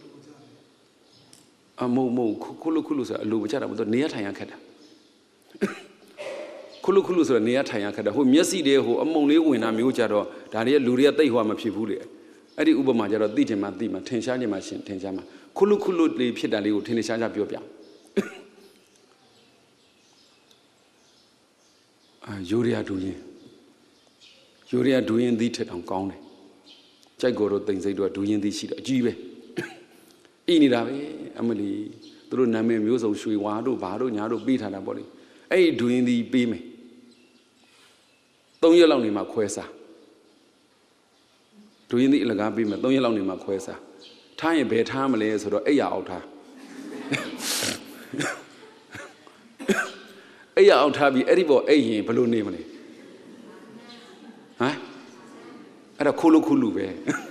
အမုံမုံခုလုခုလုဆိုအလိုမချတာမဟုတ်နေရထိုင်ရခက်တာခုလုခုလုဆိုနေရထိုင်ရခက်တာဟိုမျက်စိတွေဟိုအမုံလေးဝင်တာမျိုးကြတော့ဒါတွေကလူတွေကတိတ်ဟွာမဖြစ်ဘူးလေအဲ့ဒီဥပမာကြတော့သိချင်မှသိမှထင်ရှားချင်မှရှင်ထင်ရှားမှခုလုခုလုလေးဖြစ်တာလေးကိုထင်ရှားရှားပြောပြအာယူရီးယားဒူရင်ယူရီးယားဒူရင်သီးထက်တောင်ကောင်းတယ်ကြိုက်ကိုတော့တိမ်စိတ်တော့ဒူရင်သီးရှိတော့အကြီးပဲအီနေတာပဲအမလီသူတို့နာမည်မျိုးစုံရွှေဝါတို့ဘာတို့ညာတို့ပေးထားတာပေါ့လေအဲ့ဒီဒူရင်ဒီပေးမယ်သုံးရက်လောက်နေမှခွဲစားဒူရင်ဒီအလကားပေးမယ်သုံးရက်လောက်နေမှခွဲစားထားရင်ဘယ်ထားမလဲဆိုတော့အိယာအောက်ထားအိယာအောက်ထားပြီးအဲ့ဒီပေါ်အိရင်ဘယ်လိုနေမလဲဟမ်အဲ့ဒါခိုးလို့ခိုးလို့ပဲ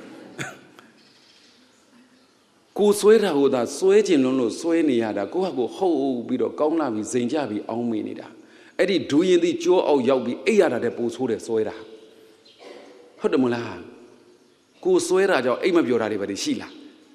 ကိုစွဲတာဟိုသာစွဲကျင်လုံးလို့စွဲနေရတာကိုကကိုဟုတ်ပြီးတော့ကောင်းလာပြီးဇိမ်ကြပြီးအောင်းမေးနေတာအဲ့ဒီဒူရင်သည်ကြောအောက်ရောက်ပြီးအိပ်ရတာတဲ့ပိုဆိုးတယ်စွဲတာဟုတ်တယ်မလားကိုစွဲတာကြောင့်အိပ်မပြောတာတွေပဲရှိလား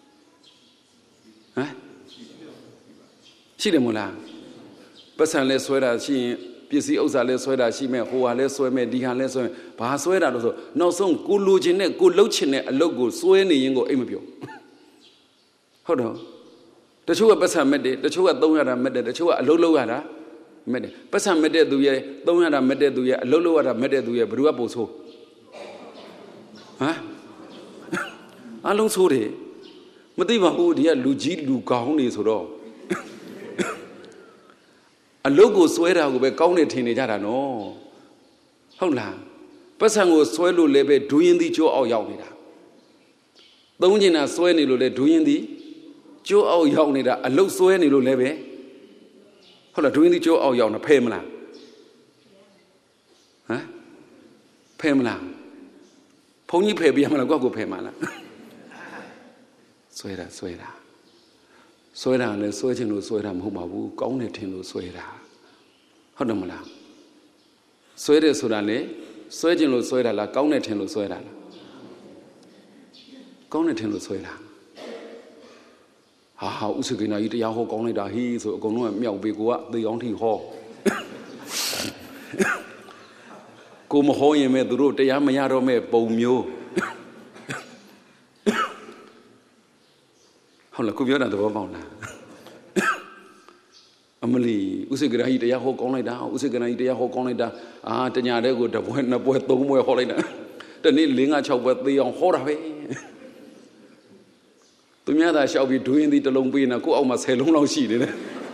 ဟမ်ရှိတယ်မို့လားပတ်စံလဲဆွဲတာရှိရင်ပစ္စည်းဥစ္စာလဲဆွဲတာရှိမဲ့ဟိုဟာလဲဆွဲမဲ့ဒီဟာလဲဆွဲဘာဆွဲတာလို့ဆိုနောက်ဆုံးကိုလိုချင်တဲ့ကိုလှုပ်ချင်တဲ့အလုပ်ကိုဆွဲနေရင်ကိုအိမ်မပြောဟုတ်တော့တချို့ကပတ်စံမဲ့တယ်တချို့ကသုံးရတာမဲ့တယ်တချို့ကအလုပ်လုပ်ရတာမဲ့တယ်ပတ်စံမဲ့တဲ့သူရဲ့သုံးရတာမဲ့တဲ့သူရဲ့အလုပ်လုပ်ရတာမဲ့တဲ့သူရဲ့ဘယ်သူကပို့ဆိုးဟမ်အလုံးဆိုးတယ်မသိပါဘူးဒီကလူကြီးလူကောင်းနေဆိုတော့အလုတ်ကိုဆွဲတာကိုပဲကောင်းနေထင်နေကြတာနော်ဟုတ်လားပတ်စံကိုဆွဲလို့လည်းပဲဒူးရင်သည်ကျိုးအောင်ရောက်နေတာသုံးကျင်တာဆွဲနေလို့လည်းဒူးရင်သည်ကျိုးအောင်ရောက်နေတာအလုတ်ဆွဲနေလို့လည်းပဲဟုတ်လားဒူးရင်သည်ကျိုးအောင်ရောက်နေဖဲမလားဟမ်ဖဲမလားဘုန်းကြီးဖဲပြရမလားကိုယ့်ကိုဖဲမလားဆွဲတာဆွဲတာဆွဲတာလည်းဆွဲချင်လို့ဆွဲတာမဟုတ်ပါဘူးကောင်းတယ်ထင်လို့ဆွဲတာဟုတ်တယ်မလားဆွဲတယ်ဆိုတာလေဆွဲချင်လို့ဆွဲတာလားကောင်းတယ်ထင်လို့ဆွဲတာလားကောင်းတယ်ထင်လို့ဆွဲတာဟာဟာဥစ္စာကိနာကြီးတရားဟောကောင်းလိုက်တာဟေးဆိုအကုန်လုံးကမြောက်ပေးကိုကသေအောင်ထိဟောကိုမဟောရင်မဲ့သူတို့တရားမရတော့မဲ့ပုံမျိုးဟုတ်လားကိုပြောတာသဘောပေါက်လားအမလီဥစ္စာကရာကြီးတရားဟောကောင်းလိုက်တာဥစ္စာကရာကြီးတရားဟောကောင်းလိုက်တာအာတညာတဲ့ကိုတပွဲနှစ်ပွဲသုံးပွဲဟောလိုက်တာတနေ့၄၅၆ပွဲသေအောင်ဟောတာပဲသူများသာရှောက်ပြီးဒွင်းသည်တစ်လုံးပေးနေကိုအောက်မှာဆယ်လုံးလောက်ရှိနေတယ်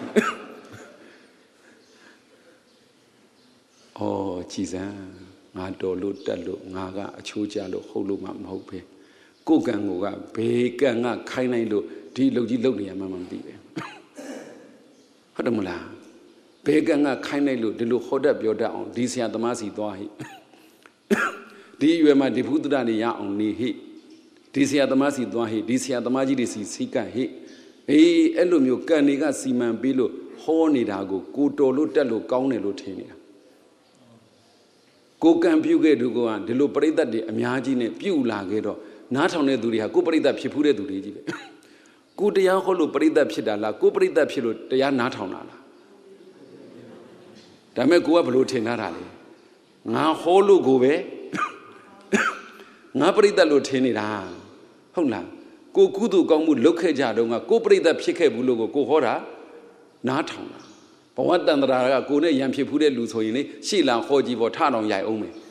အော်ကြည်စမ်းငါတော်လို့တက်လို့ငါကအချိုးကျလို့ဟုတ်လို့မှမဟုတ်ပဲကိုကံကိုကဘေးကံကခိုင်းလိုက်လို့ဒီလူကြီးလုံနေရမှမသိပဲဟုတ်တယ်မလားဘေးကံကခိုင်းလိုက်လို့ဒီလိုဟောတတ်ပြောတတ်အောင်ဒီဆရာသမားစီသွားဟိဒီအရွယ်မှာဒီဘုဒ္ဓတာနေရအောင်နေဟိဒီဆရာသမားစီသွားဟိဒီဆရာသမားကြီးတွေစီစီကန့်ဟိအေးအဲ့လိုမျိုးကံတွေကစီမံပြီးလို့ဟောနေတာကိုကိုတော်လို့တက်လို့ကောင်းတယ်လို့ထင်နေတာကိုကံပြုခဲ့သူကဒီလိုပြိဿတ်တွေအများကြီးနဲ့ပြုလာခဲ့တော့နားထောင်တဲ့သူတွေဟာကိုပြိဿတ်ဖြစ်ဖူးတဲ့သူတွေကြီးပဲကိုတရားဟောလို့ပြိဿတ်ဖြစ်တာလားကိုပြိဿတ်ဖြစ်လို့တရားနားထောင်တာလားဒါမဲ့ကိုကဘလို့ထင်ထားတာလဲငါဟောလို့ကိုပဲငါပြိဿတ်လို့ထင်နေတာဟုတ်လားကိုကုသိုလ်ကောင်းမှုလုပ်ခဲ့ကြတော့ကကိုပြိဿတ်ဖြစ်ခဲ့ဘူးလို့ကိုဟောတာနားထောင်တာဘဝတန်တရာကကိုနဲ့ရံဖြစ်ဖူးတဲ့လူဆိုရင်လေရှေ့လာဟောကြည့်ပေါ်ထတော်ရိုက်အောင်မယ်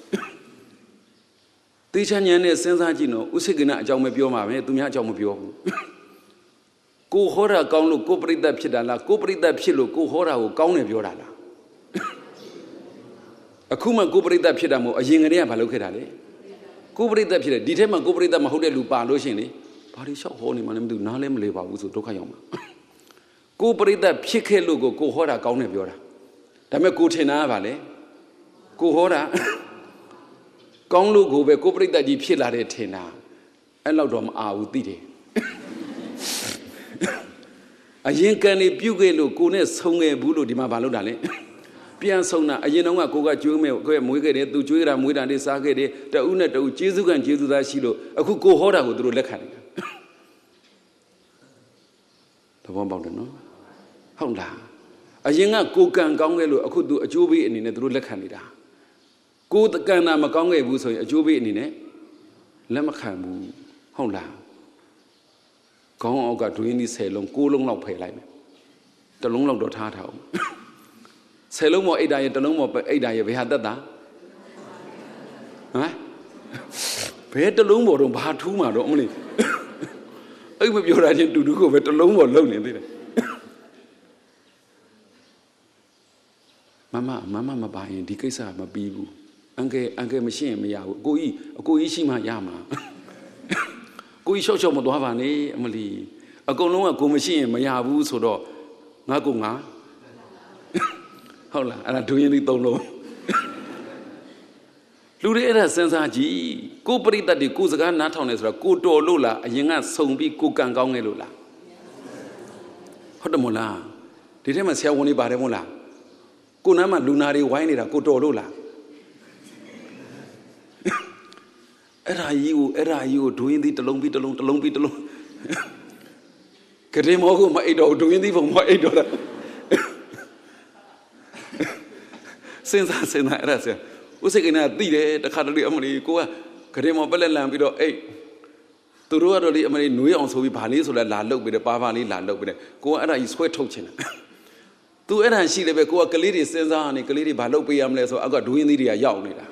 တေချာဉာဏ်နဲ့စဉ်းစားကြည့်နော်ဥစ္စေကနာအကြောင်းမပြောမှာပဲသူများအကြောင်းမပြောဘူးကိုဟောတာကောင်းလို့ကိုပြိဿတ်ဖြစ်တာလားကိုပြိဿတ်ဖြစ်လို့ကိုဟောတာကိုကောင်းတယ်ပြောတာလားအခုမှကိုပြိဿတ်ဖြစ်တာမဟုတ်အရင်ကတည်းကဘာလုပ်ခဲ့တာလဲကိုပြိဿတ်ဖြစ်တယ်ဒီထဲမှာကိုပြိဿတ်မဟုတ်တဲ့လူပါလို့ရှိရင်လေဘာတွေလျှောက်ဟောနေမှလည်းမသိဘူးနားလည်းမလဲပါဘူးဆိုဒုက္ခရောက်မှာကိုပြိဿတ်ဖြစ်ခဲ့လို့ကိုကိုဟောတာကောင်းတယ်ပြောတာဒါပေမဲ့ကိုထင်တာကဘာလဲကိုဟောတာကောင်းလို့ကိုပဲကိုပြိဿတ်ကြီးဖြစ်လာတဲ့ထင်တာအဲ့လောက်တော့မအားဘူးသိတယ်အရင်ကံနေပြုတ်ခဲ့လို့ကိုနဲ့ဆုံခဲ့ဘူးလို့ဒီမှာမလုပ်တာလေပြန်ဆုံတာအရင်တော့ကကိုကကျွေးမဲ့ကိုကမွေးခဲ့တယ်သူကျွေးတာမွေးတာတွေစားခဲ့တယ်တဦးနဲ့တဦးကျေးဇူးကံကျေးဇူးသားရှိလို့အခုကိုဟောတာကိုသူတို့လက်ခံတယ်သဘောပေါက်တယ်နော်ဟုတ်လားအရင်ကကိုကံကောင်းခဲ့လို့အခုသူအကျိုးပေးအနေနဲ့သူတို့လက်ခံနေတာကိုကံတာမကောင်းခဲ့ဘူးဆိုရင်အကျိုးပေးအနေနဲ့လက်မခံဘူးဟုတ်လားခေါင်းအောက်ကဒွင်းဒီဆယ်လုံးကိုးလုံးလောက်ဖယ်လိုက်မယ်တလုံးလောက်တော့ထားထားအောင်ဆယ်လုံးပေါ်အိတ်တာရဲ့တလုံးပေါ်အိတ်တာရဲ့ဘယ်ဟာတက်တာဟမ်ဘယ်တလုံးပေါ်တော့ဘာထူးမှာတော့အမလေးအဲ့မပြောတာချင်းတူတူကိုပဲတလုံးပေါ်လုံနေသေးတယ်မမမမမပါရင်ဒီကိစ္စမပြီးဘူးအန်ကယ်အန်ကယ်မရှိရင်မရဘူးအကိုကြီးအကိုကြီးရှိမှရမှာကိုကြီးရှော့ရှော့မသွားပါနဲ့အမလီအကုန်လုံးကကိုမရှိရင်မရဘူးဆိုတော့ငါကငါဟုတ်လားအဲ့ဒါဒွင်းရင်ဒီသုံးလုံးလူတွေအဲ့ဒါစဉ်းစားကြည့်ကိုပရိသတ်တွေကိုစကားနားထောင်နေဆိုတော့ကိုတော်လို့လားအရင်ကစုံပြီးကိုကံကောင်းခဲ့လို့လားဟုတ်တယ်မို့လားဒီထဲမှာဆရာဝန်တွေပါတယ်မို့လားကိုနားမှာလူနာတွေဝိုင်းနေတာကိုတော်လို့လားအဲ့ဒါကြီးကိုအဲ့ဒါကြီးကိုဒွင်းရင်ဒီတစ်လုံးပြီးတစ်လုံးတစ်လုံးပြီးတစ်လုံးကတိမောကိုမအိတ်တော့ဒုံရင်သီးပုံမအိတ်တော့စဉ်းစားစဉ်းစားအဲ့ဒါဆိုဥစိတ်ကနေသိတယ်တခါတလေအမလီကိုကကတိမောပလက်လန်ပြီးတော့အိတ်သူတို့ကတော့လေအမလီနွေးအောင်ဆိုပြီးဗာလေးဆိုလဲလာလုတ်ပြီးတယ်ပါပါလေးလာလုတ်ပြီးတယ်ကိုကအဲ့ဒါကြီးဆွဲထုတ်ချင်တယ်သူအဲ့ဒါရှိတယ်ပဲကိုကကလေးတွေစဉ်းစားနေကလေးတွေဘာလုတ်ပေးရမလဲဆိုအောက်ကဒုံရင်သီးတွေကရောက်နေတာ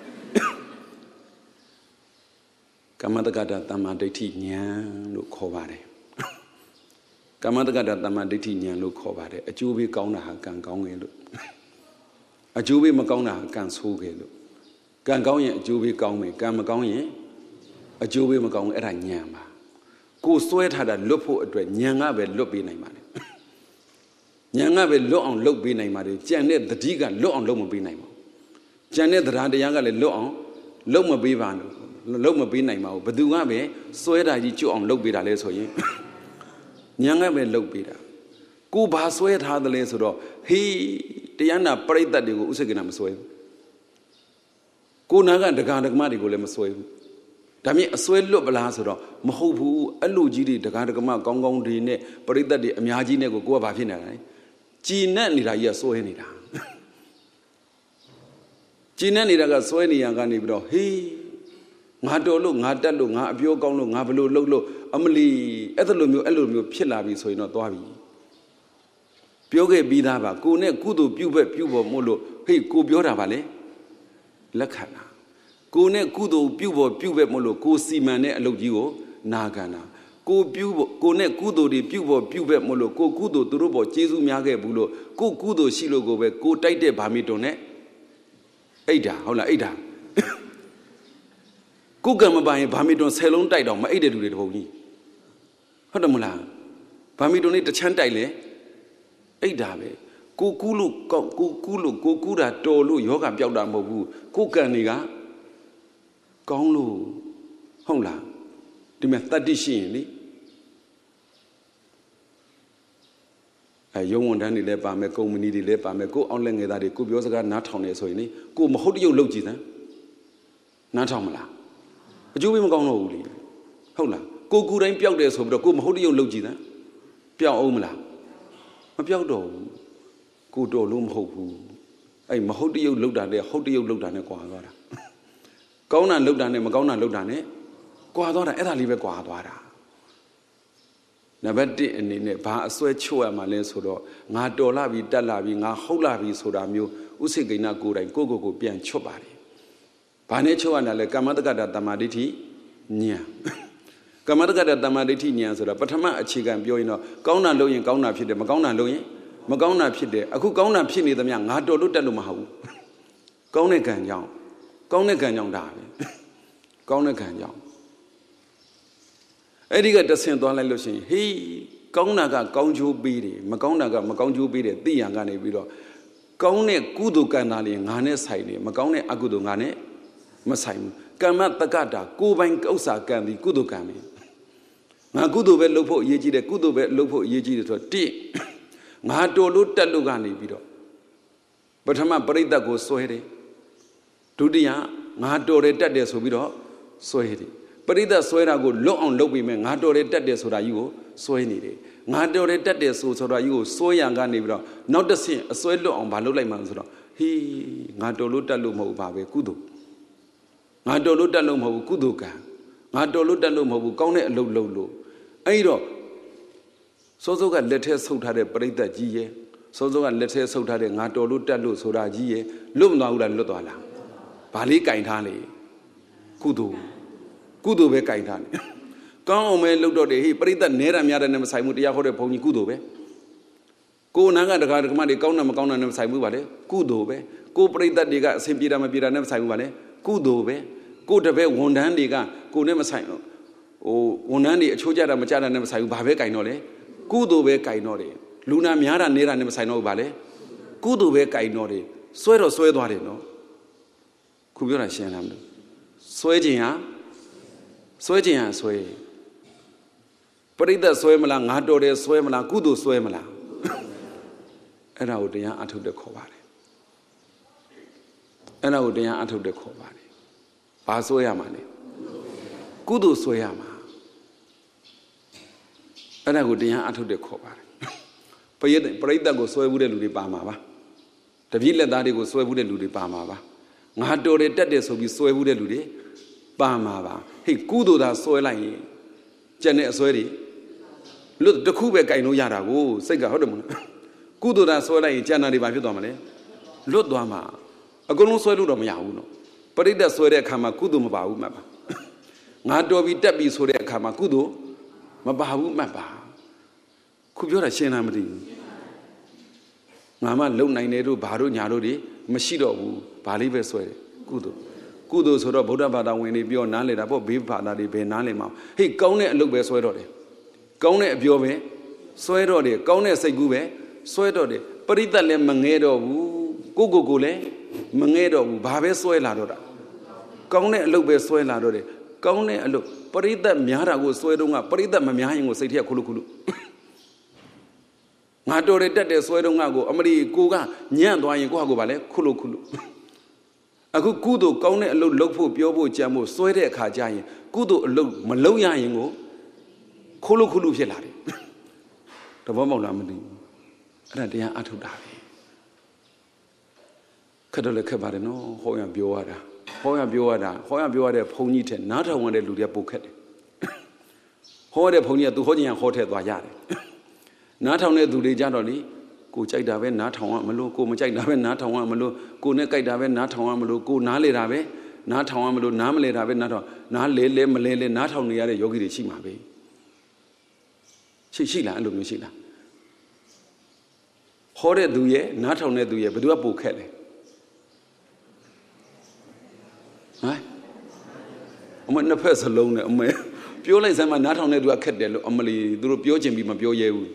ကမ္မတက္ကတာတမ္မာဒိဋ္ဌိဉာဏ်လို့ခေါ်ပါတယ်ကမ္မတက္ကတာတမ္မာဒိဋ္ဌိဉာဏ်လို့ခေါ်ပါတယ်အကျိုးပေးကောင်းတာဟာကံကောင်းတယ်လို့အကျိုးပေးမကောင်းတာဟာကံဆိုးတယ်လို့ကံကောင်းရင်အကျိုးပေးကောင်းမယ်ကံမကောင်းရင်အကျိုးပေးမကောင်းဘူးအဲ့ဒါဉာဏ်ပါကိုစွဲထားတာလွတ်ဖို့အတွက်ဉာဏ်ကပဲလွတ်ပေးနိုင်ပါတယ်ဉာဏ်ကပဲလွတ်အောင်လုပ်ပေးနိုင်ပါတယ်ကြံတဲ့တတိကလွတ်အောင်လုပ်မပေးနိုင်ပါဘူးကြံတဲ့တရားတရားကလည်းလွတ်အောင်လုပ်မပေးပါဘူးလုပ်မပေးနိုင်ပါဘူးဘသူကပဲစွဲတာကြီးကျွတ်အောင်လုပ်ပေးတာလဲဆိုရင်ဉာဏ်ကပဲလုပ်ပေးတာကိုဘာစွဲထားတယ်လဲဆိုတော့ဟေးတရားနာပရိသတ်တွေကိုဥစ္စေကနာမစွဲဘူးကိုနာကဒကာဒကမတွေကိုလည်းမစွဲဘူးဒါမြင်အစွဲလွတ်ပလားဆိုတော့မဟုတ်ဘူးအဲ့လိုကြီးတွေဒကာဒကမကောင်းကောင်းတွေနဲ့ပရိသတ်တွေအများကြီးနဲ့ကိုကိုကဘာဖြစ်နေတာလဲကြည်နဲ့နေတာကြီးကစွဲနေတာကြည်နဲ့နေတာကစွဲနေရကနေပြီးတော့ဟေးငါတော်လို့ငါတက်လို့ငါအပြောကောင်းလို့ငါဘလို့လှုပ်လို့အမလီအဲ့လိုမျိုးအဲ့လိုမျိုးဖြစ်လာပြီဆိုရင်တော့သွားပြီပြောခဲ့ပြီးသားပါကိုနဲ့ကုသိုလ်ပြုဘက်ပြုဖို့မို့လို့ဟေးကိုပြောတာပါလေလက်ခံတာကိုနဲ့ကုသိုလ်ပြုဖို့ပြုဘက်မို့လို့ကိုစီမံတဲ့အလုပ်ကြီးကိုနာခံတာကိုပြုဖို့ကိုနဲ့ကုသိုလ်တွေပြုဖို့ပြုဘက်မို့လို့ကိုကုသိုလ်သူတို့ပေါ်ကျေးဇူးများခဲ့ဘူးလို့ကိုကုသိုလ်ရှိလို့ကိုပဲကိုတိုက်တဲ့ဗာမီတွန်နဲ့အိတ်တာဟုတ်လားအိတ်တာကိုကံမပိုင်ဗာမီတွန်ဆယ်လုံးတိုက်တော့မအိတ်တဲ့လူတွေတပုံကြီးဟုတ်တယ်မလားဗာမီတွန်လေးတစ်ချမ်းတိုက်လေအိတ်တာပဲကိုကူးလို့ကိုကူးလို့ကိုကူးတာတော်လို့ယောဂပျောက်တာမဟုတ်ဘူးကိုကံတွေကကောင်းလို့ဟုတ်လားဒီမဲ့တတ္တိရှိရင်လေအဲရုံဝန်တန်းတွေလည်းပါမယ်ကုမ္ပဏီတွေလည်းပါမယ်ကိုအောင်လက်ငယ်သားတွေကိုပြောစကားနားထောင်နေဆိုရင်လေကိုမဟုတ်တရုပ်လုပ်ကြည့်စမ်းနားထောင်မလားအကျိုးပေးမကောင်းတော့ဘူးလေဟုတ်လားကိုကူတိုင်းပျောက်တယ်ဆိုပြီးတော့ကိုမဟုတ်တရုပ်လုပ်ကြည့်စမ်းပျောက်အောင်မလားမပျောက်တော့ဘူးကိုတော်လို့မဟုတ်ဘူးအဲ့မဟုတ်တရုပ်လုပ်တာနဲ့ဟုတ်တရုပ်လုပ်တာနဲ့ကွာသွားတာကောင်းတာလုပ်တာနဲ့မကောင်းတာလုပ်တာနဲ့ကွာသွားတာအဲ့ဒါလေးပဲကွာသွားတာနံပါတ်တစ်အနေနဲ့ဘာအစွဲချို့ရမှာလဲဆိုတော့ငါတော်လာပြီတက်လာပြီငါဟုတ်လာပြီဆိုတာမျိုးဥစိကိဏကိုယ်တိုင်ကိုကိုကိုပြန်ချွတ်ပါတယ်ဘာနဲ့ချို့ရတာလဲကမ္မတက္ကတာတမ္မာဒိဋ္ဌိဉာဏ်ကမ္မတက္ကတာတမ္မာဒိဋ္ဌိဉာဏ်ဆိုတာပထမအခြေခံပြောရင်တော့ကောင်းတာလုပ်ရင်ကောင်းတာဖြစ်တယ်မကောင်းတာလုပ်ရင်မကောင်းတာဖြစ်တယ်အခုကောင်းတာဖြစ်နေသမျှငါတော်လို့တက်လို့မဟုတ်ဘူးကောင်းတဲ့ကံကြောင့်ကောင်းတဲ့ကံကြောင့်ဒါပဲကောင်းတဲ့ကံကြောင့်အဲ့ဒီကတဆင်သွားလိုက်လို့ရှိရင်ဟေးကောင်းတာကကောင်းကျိုးပေးတယ်မကောင်းတာကမကောင်းကျိုးပေးတယ်သိရန်ကနေပြီးတော့ကောင်းတဲ့ကုသိုလ်ကံသားလေးငါနဲ့ဆိုင်တယ်မကောင်းတဲ့အကုသိုလ်ငါနဲ့မဆိုင်ဘူးကမ္မတက္ကတာကိုယ်ပိုင်ဥစ္စာကံသည်ကုသိုလ်ကံပဲငါကုသိုလ်ပဲလုပ်ဖို့အရေးကြီးတယ်ကုသိုလ်ပဲလုပ်ဖို့အရေးကြီးတယ်ဆိုတော့တိငါတော်လို့တက်လို့ကနေပြီးတော့ပထမပရိသတ်ကိုစွဲတယ်ဒုတိယငါတော်တယ်တက်တယ်ဆိုပြီးတော့စွဲတယ်ပရိသတ်စွဲတာကိုလွတ်အောင်လုပ်ပြီးမယ်ငါတော်တယ်တက်တယ်ဆိုတာကြီးကိုစွဲနေတယ်ငါတော်တယ်တက်တယ်ဆိုဆိုတာကြီးကိုစွဲရန်ကနေပြီးတော့နောက်တစ်ဆင့်အစွဲလွတ်အောင်မလုပ်လိုက်မှဆိုတော့ဟေးငါတော်လို့တက်လို့မဟုတ်ပါပဲကုသိုလ်ငါတော်လို့တက်လို့မဟုတ်ဘူးကုသိုလ်ကံငါတော်လို့တက်လို့မဟုတ်ဘူးကောင်းတဲ့အလုပ်လုပ်လို့အဲ့တော့စောစောကလက်ထဲဆုပ်ထားတဲ့ပရိသတ်ကြီးရဲ့စောစောကလက်ထဲဆုပ်ထားတဲ့ငါတော်လို့တက်လို့ဆိုတာကြီးရဲ့လွတ်မသွားဘူးလားလွတ်သွားလားဘာလေးကင်ထားလေကုသိုလ်ကုသိုလ်ပဲကင်ထားလေကောင်းအောင်ပဲလှုပ်တော့တယ်ဟေးပရိသတ်နဲတာများတယ်နဲ့မဆိုင်ဘူးတရားဟောတဲ့ဘုန်းကြီးကုသိုလ်ပဲကိုယ်နာကတခါတခါမှတွေကောင်းတာမကောင်းတာနဲ့မဆိုင်ဘူးပါလေကုသိုလ်ပဲကိုယ်ပရိသတ်တွေကအစဉ်ပြေတာမပြေတာနဲ့မဆိုင်ဘူးပါလေကုသိုလ်ပဲကိုယ်တပည့်ဝန်ထမ်းတွေကကိုယ်နဲ့မဆိုင်ဟိုဝန်ထမ်းတွေအချိုးကြတာမကြတာနဲ့မဆိုင်ဘူးဘာပဲကင်တော့လေကုသိုလ်ပဲကင်တော့တယ်လူနာများတာနေတာနဲ့မဆိုင်တော့ဘူးပါလေကုသိုလ်ပဲကင်တော့တယ်စွဲတော့စွဲသွားတယ်နော်ခုပြောတာရှင်းလားမလို့စွဲခြင်းဟာစွဲခြင်းဟာစွဲပရိသတ်စွဲမလားငါတော်တယ်စွဲမလားကုသိုလ်စွဲမလားအဲ့ဒါကိုတရားအထုတ်တဲ့ခေါ်ပါတယ်အဲ့ဒါကိုတရားအထုတ်တဲ့ခေါ်ပါတယ်ဘာစွဲရမှာလဲကုသိုလ်စွဲရမှာအဲ့ဒါကိုတရားအထုတ်တဲ့ခေါ်ပါတယ်ပရိသတ်ပရိသတ်ကိုဆွဲဘူးတဲ့လူတွေပါမှာပါတပည့်လက်သားတွေကိုဆွဲဘူးတဲ့လူတွေပါမှာပါငါတော်တယ်တက်တယ်ဆိုပြီးဆွဲဘူးတဲ့လူတွေပါမှာပါဟေ့ကုသိုလ်သာဆွဲလိုက်ရင်ကျန်တဲ့အဆွဲတွေလွတ်တစ်ခုပဲကြိုင်လို့ရတာကိုစိတ်ကဟုတ်တယ်မလားကုသိုလ်သာဆွဲလိုက်ရင်ကျန်တာတွေဘာဖြစ်သွားမလဲလွတ်သွားမှာအကုန်လုံးဆွဲလို့တော့မရဘူးနော်ပရိသတ်ဆွဲတဲ့အခါမှာကုသိုလ်မပါဘူးမှတ်ပါငါတော်ပြီးတက်ပြီးဆိုတဲ့အခါမှာကုသိုလ်မပါဘူးမှတ်ပါခုပြောတာရှင်းလားမသိဘူးငါမှလုံနိုင်တယ်တို့ဘာတို့ညာတို့တွေမရှိတော့ဘူးဘာလေးပဲဆွဲတယ်ကုသိုလ်ကုသိုလ်ဆိုတော့ဗုဒ္ဓဘာသာဝင်တွေပြောနားလေတာပေါ့ဘေးဘာသာတွေပဲနားလေမှာဟေ့ကောင်းတဲ့အလုပ်ပဲဆွဲတော့တယ်ကောင်းတဲ့အပြောပဲဆွဲတော့တယ်ကောင်းတဲ့စိတ်ကူးပဲဆွဲတော့တယ်ပရိသတ်လည်းမငဲတော့ဘူးကိုကိုကိုလည်းမငဲတော့ဘူးဘာပဲဆွဲလာတော့တာကောင်းတဲ့အလုပ်ပဲဆွဲလာတော့တယ်ကောင်းတဲ့အလုပ်ပရိသတ်များတာကိုဆွဲတော့ကပရိသတ်မများရင်ကိုစိတ်ထက်ခုလုခုလုငါတော်တယ်တက်တယ်ဆွဲတော့ငါကိုအမလီကိုကညံ့သွားရင်ကိုဟာကိုဗာလဲခုလုခုလုအခုကုသိုလ်ကောင်းတဲ့အလုပ်လုပ်ဖို့ပြောဖို့ကြံဖို့ဆွဲတဲ့အခါကျရင်ကုသိုလ်အလုပ်မလုပ်ရရင်ကိုခုလုခုလုဖြစ်လာတယ်တဘောမောက်လားမသိဘူးအဲ့ဒါတရားအထုတ်တာပဲခက်တော့လည်းခက်ပါတယ်နော်ဟောရပြောရတာဟောရပြောရတာဟောရပြောရတဲ့ဘုန်းကြီးတဲ့နားထောင်ရတဲ့လူတွေပုတ်ခက်တယ်ဟောတဲ့ဘုန်းကြီးကသူဟောခြင်းဟောထည့်သွားရတယ်နားထောင်တဲ့သူတွေကြတော့လေကိုကြိုက်တာပဲနားထောင်ရမလို့ကိုမကြိုက်တာပဲနားထောင်ရမလို့ကိုနဲ့ကြိုက်တာပဲနားထောင်ရမလို့ကိုနားလေတာပဲနားထောင်ရမလို့နားမလဲတာပဲနားထောင်နားလဲလဲမလဲလဲနားထောင်နေရတဲ့ယောဂီတွေရှိမှာပဲရှိရှိလားအဲ့လိုမျိုးရှိလားဟောတဲ့သူရဲ့နားထောင်တဲ့သူရဲ့ဘယ်သူကပိုခက်လဲဟမ်အမနှစ်ဖက်စလုံးနဲ့အမေပြောလိုက်စမ်းမနားထောင်တဲ့သူကခက်တယ်လို့အမလီသူတို့ပြောချင်ပြီးမပြောရဲဘူး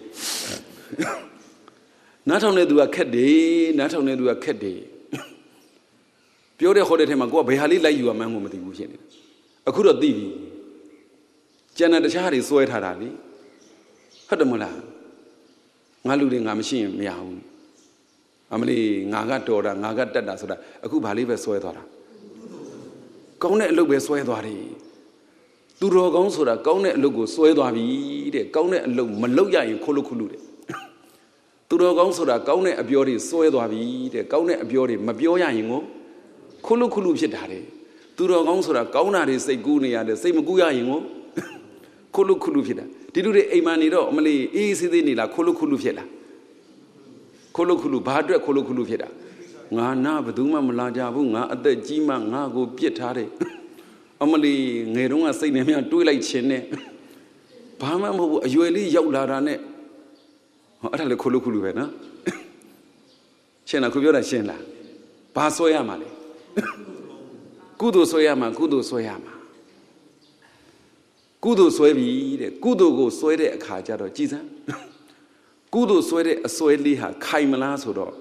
နားထောင်တဲ့သူကခက်တယ်နားထောင်တဲ့သူကခက်တယ်ပြောတဲ့ဟောတဲ့ထဲမှာကိုကဘယ်ဟာလေးလိုက်ယူရမှန်းကိုမသိဘူးဖြစ်နေတယ်အခုတော့သိပြီကျန်တဲ့တခြားတွေစွဲထားတာလေဟုတ်တယ်မလားငါလူတွေငါမရှိရင်မရဘူးအမလီငါကတော်တာငါကတက်တာဆိုတာအခုဘာလေးပဲစွဲသွားတာကောင်းတဲ့အလုပ်ပဲစွဲသွားတယ်သူတော်ကောင်းဆိုတာကောင်းတဲ့အလုပ်ကိုစွဲသွားပြီတဲ့ကောင်းတဲ့အလုပ်မလုပ်ရရင်ခိုးလို့ခုလို့တဲ့သူတော်ကောင်းဆိုတာကောင်းတဲ့အပြောတွေစွဲသွားပြီတဲ့ကောင်းတဲ့အပြောတွေမပြောရရင်ကိုခိုးလို့ခုလို့ဖြစ်တာတဲ့သူတော်ကောင်းဆိုတာကောင်းတာတွေစိတ်ကူးနေရတယ်စိတ်မကူးရရင်ကိုခိုးလို့ခုလို့ဖြစ်တာဒီလူတွေအိမ်မှာနေတော့အမလေးအေးအေးဆေးဆေးနေလားခိုးလို့ခုလို့ဖြစ်လားခိုးလို့ခုလို့ဘာအတွက်ခိုးလို့ခုလို့ဖြစ်တာငါနာဘယ်သူမှမလာကြဘူးငါအသက်ကြီးမှငါကိုပြစ်ထားတယ်အမလီငယ်တုန်းကစိတ်နဲ့မြတွေးလိုက်ခြင်းနဲ့ဘာမှမဟုတ်ဘူးအရွယ်လေးရောက်လာတာနဲ့ဟောအဲ့ဒါလည်းခုလုခုလုပဲနော်ရှင်းလားခုပြောတာရှင်းလားဘာဆွဲရမှာလဲကုသိုလ်ဆွဲရမှာကုသိုလ်ဆွဲရမှာကုသိုလ်ဆွဲပြီတဲ့ကုသိုလ်ကိုဆွဲတဲ့အခါကျတော့ကြည်စမ်းကုသိုလ်ဆွဲတဲ့အဆွဲလေးဟာခိုင်မလားဆိုတော့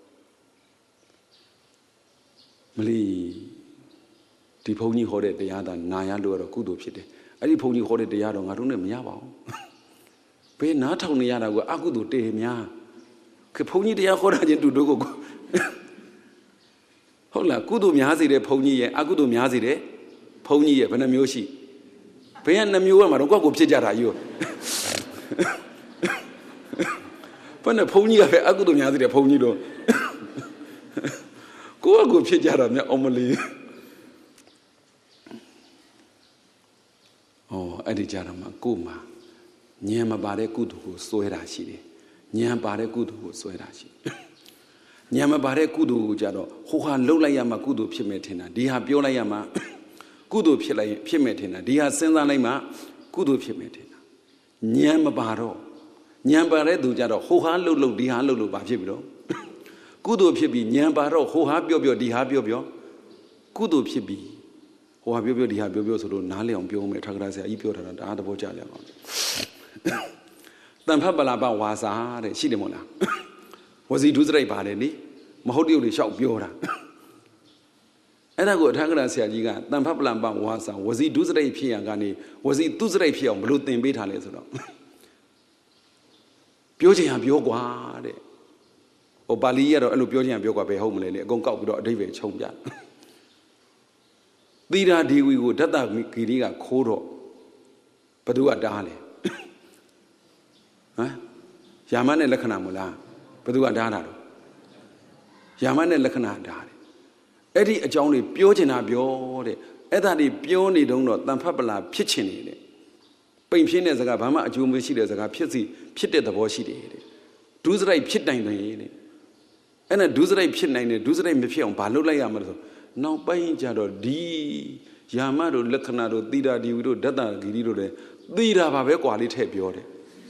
မလီဒီဘုန်းကြီးဟောတဲ့တရားသာနာရလို့တော့ကုသိုလ်ဖြစ်တယ်အဲ့ဒီဘုန်းကြီးဟောတဲ့တရားတော့ငါတို့နဲ့မရပါဘူးဘယ်နားထောင်နေရတာကအကုသိုလ်တေများခေဘုန်းကြီးတရားဟောတာချင်းတူတို့ကိုဟုတ်လားကုသိုလ်များစေတဲ့ဘုန်းကြီးရဲ့အကုသိုလ်များစေတဲ့ဘုန်းကြီးရဲ့ဘယ်နှမျိုးရှိဘယ်ကနှမျိုးမှာတော့ကိုယ့်ကိုဖြစ်ကြတာယူဘယ်နဲ့ဘုန်းကြီးကပဲအကုသိုလ်များစေတဲ့ဘုန်းကြီးတော့ကိုယ့်ကိုဖြစ်ကြတာမြတ်အောင်မလီอ๋อအဲ့ဒီကြတော့မှကိုယ်မှာဉာဏ်မပါတဲ့ကုသိုလ်ကိုစွဲတာရှိတယ်ဉာဏ်ပါတဲ့ကုသိုလ်ကိုစွဲတာရှိတယ်ဉာဏ်မပါတဲ့ကုသိုလ်ကိုကြတော့ဟိုဟာလှုပ်လိုက်ရမှကုသိုလ်ဖြစ်မယ်ထင်တာဒီဟာပြောလိုက်ရမှကုသိုလ်ဖြစ်လိုက်ဖြစ်မယ်ထင်တာဒီဟာစဉ်းစားလိုက်မှကုသိုလ်ဖြစ်မယ်ထင်တာဉာဏ်မပါတော့ဉာဏ်ပါတဲ့သူကြတော့ဟိုဟာလှုပ်လှုပ်ဒီဟာလှုပ်လှုပ်ဘာဖြစ်ပြီတော့ကုသိုလ်ဖြစ်ပြီးဉာဏ်ပါတော့ဟိုဟာပြောပြောဒီဟာပြောပြောကုသိုလ်ဖြစ်ပြီးဟိုဟာပြောပြောဒီဟာပြောပြောဆိုလို့နားလည်အောင်ပြောမယ်ထာဂရဆရာကြီးပြောထားတာဒါအားသဘောကျကြပါဘူးတန်ဖတ်ပလာပဝါစာတဲ့ရှိတယ်မို့လားဝစီဒုစရိုက်ပါတယ်နိမဟုတ်တရုပ်တွေရှောက်ပြောတာအဲ့ဒါကိုအထာဂရဆရာကြီးကတန်ဖတ်ပလာပဝါစာဝစီဒုစရိုက်ဖြစ်ရကနေဝစီသူစရိုက်ဖြစ်အောင်ဘလို့သင်ပေးထားလဲဆိုတော့ပြောချင်ဟာပြောကွာတဲ့ဟိုပါဠိရတော့အဲ့လိုပြောချင်ဟာပြောကွာပဲဟုတ်မလဲလေအကုန်ကောက်ပြီးတော့အဓိပ္ပာယ်ခြုံပြသီရာဒေဝီကိုဓတ္တဂီရိကခိုးတော့ဘသူကတားလဲဟမ်ယာမနဲ့လက္ခဏာမလားဘယ်သူကဒါးတာတော့ယာမနဲ့လက္ခဏာဒါးတယ်အဲ့ဒီအကြောင်းတွေပြောချင်တာပြောတဲ့အဲ့ဒါတွေပြောနေတုန်းတော့တန်ဖတ်ပလာဖြစ်ချင်နေတဲ့ပိန်ဖြစ်တဲ့စကားဘာမှအကျိုးမရှိတဲ့စကားဖြစ်စီဖြစ်တဲ့သဘောရှိတယ်တဲ့ဒုစရိုက်ဖြစ်နိုင်တယ်တဲ့အဲ့နဲ့ဒုစရိုက်ဖြစ်နိုင်တယ်ဒုစရိုက်မဖြစ်အောင်ဘာလုပ်လိုက်ရမလဲဆိုနောက်ပိုင်းကျတော့ဒီယာမတို့လက္ခဏာတို့သီတာဒီဝီတို့ဓတ္တဂီရီတို့လည်းသီတာပါပဲကွာလေးထည့်ပြောတယ်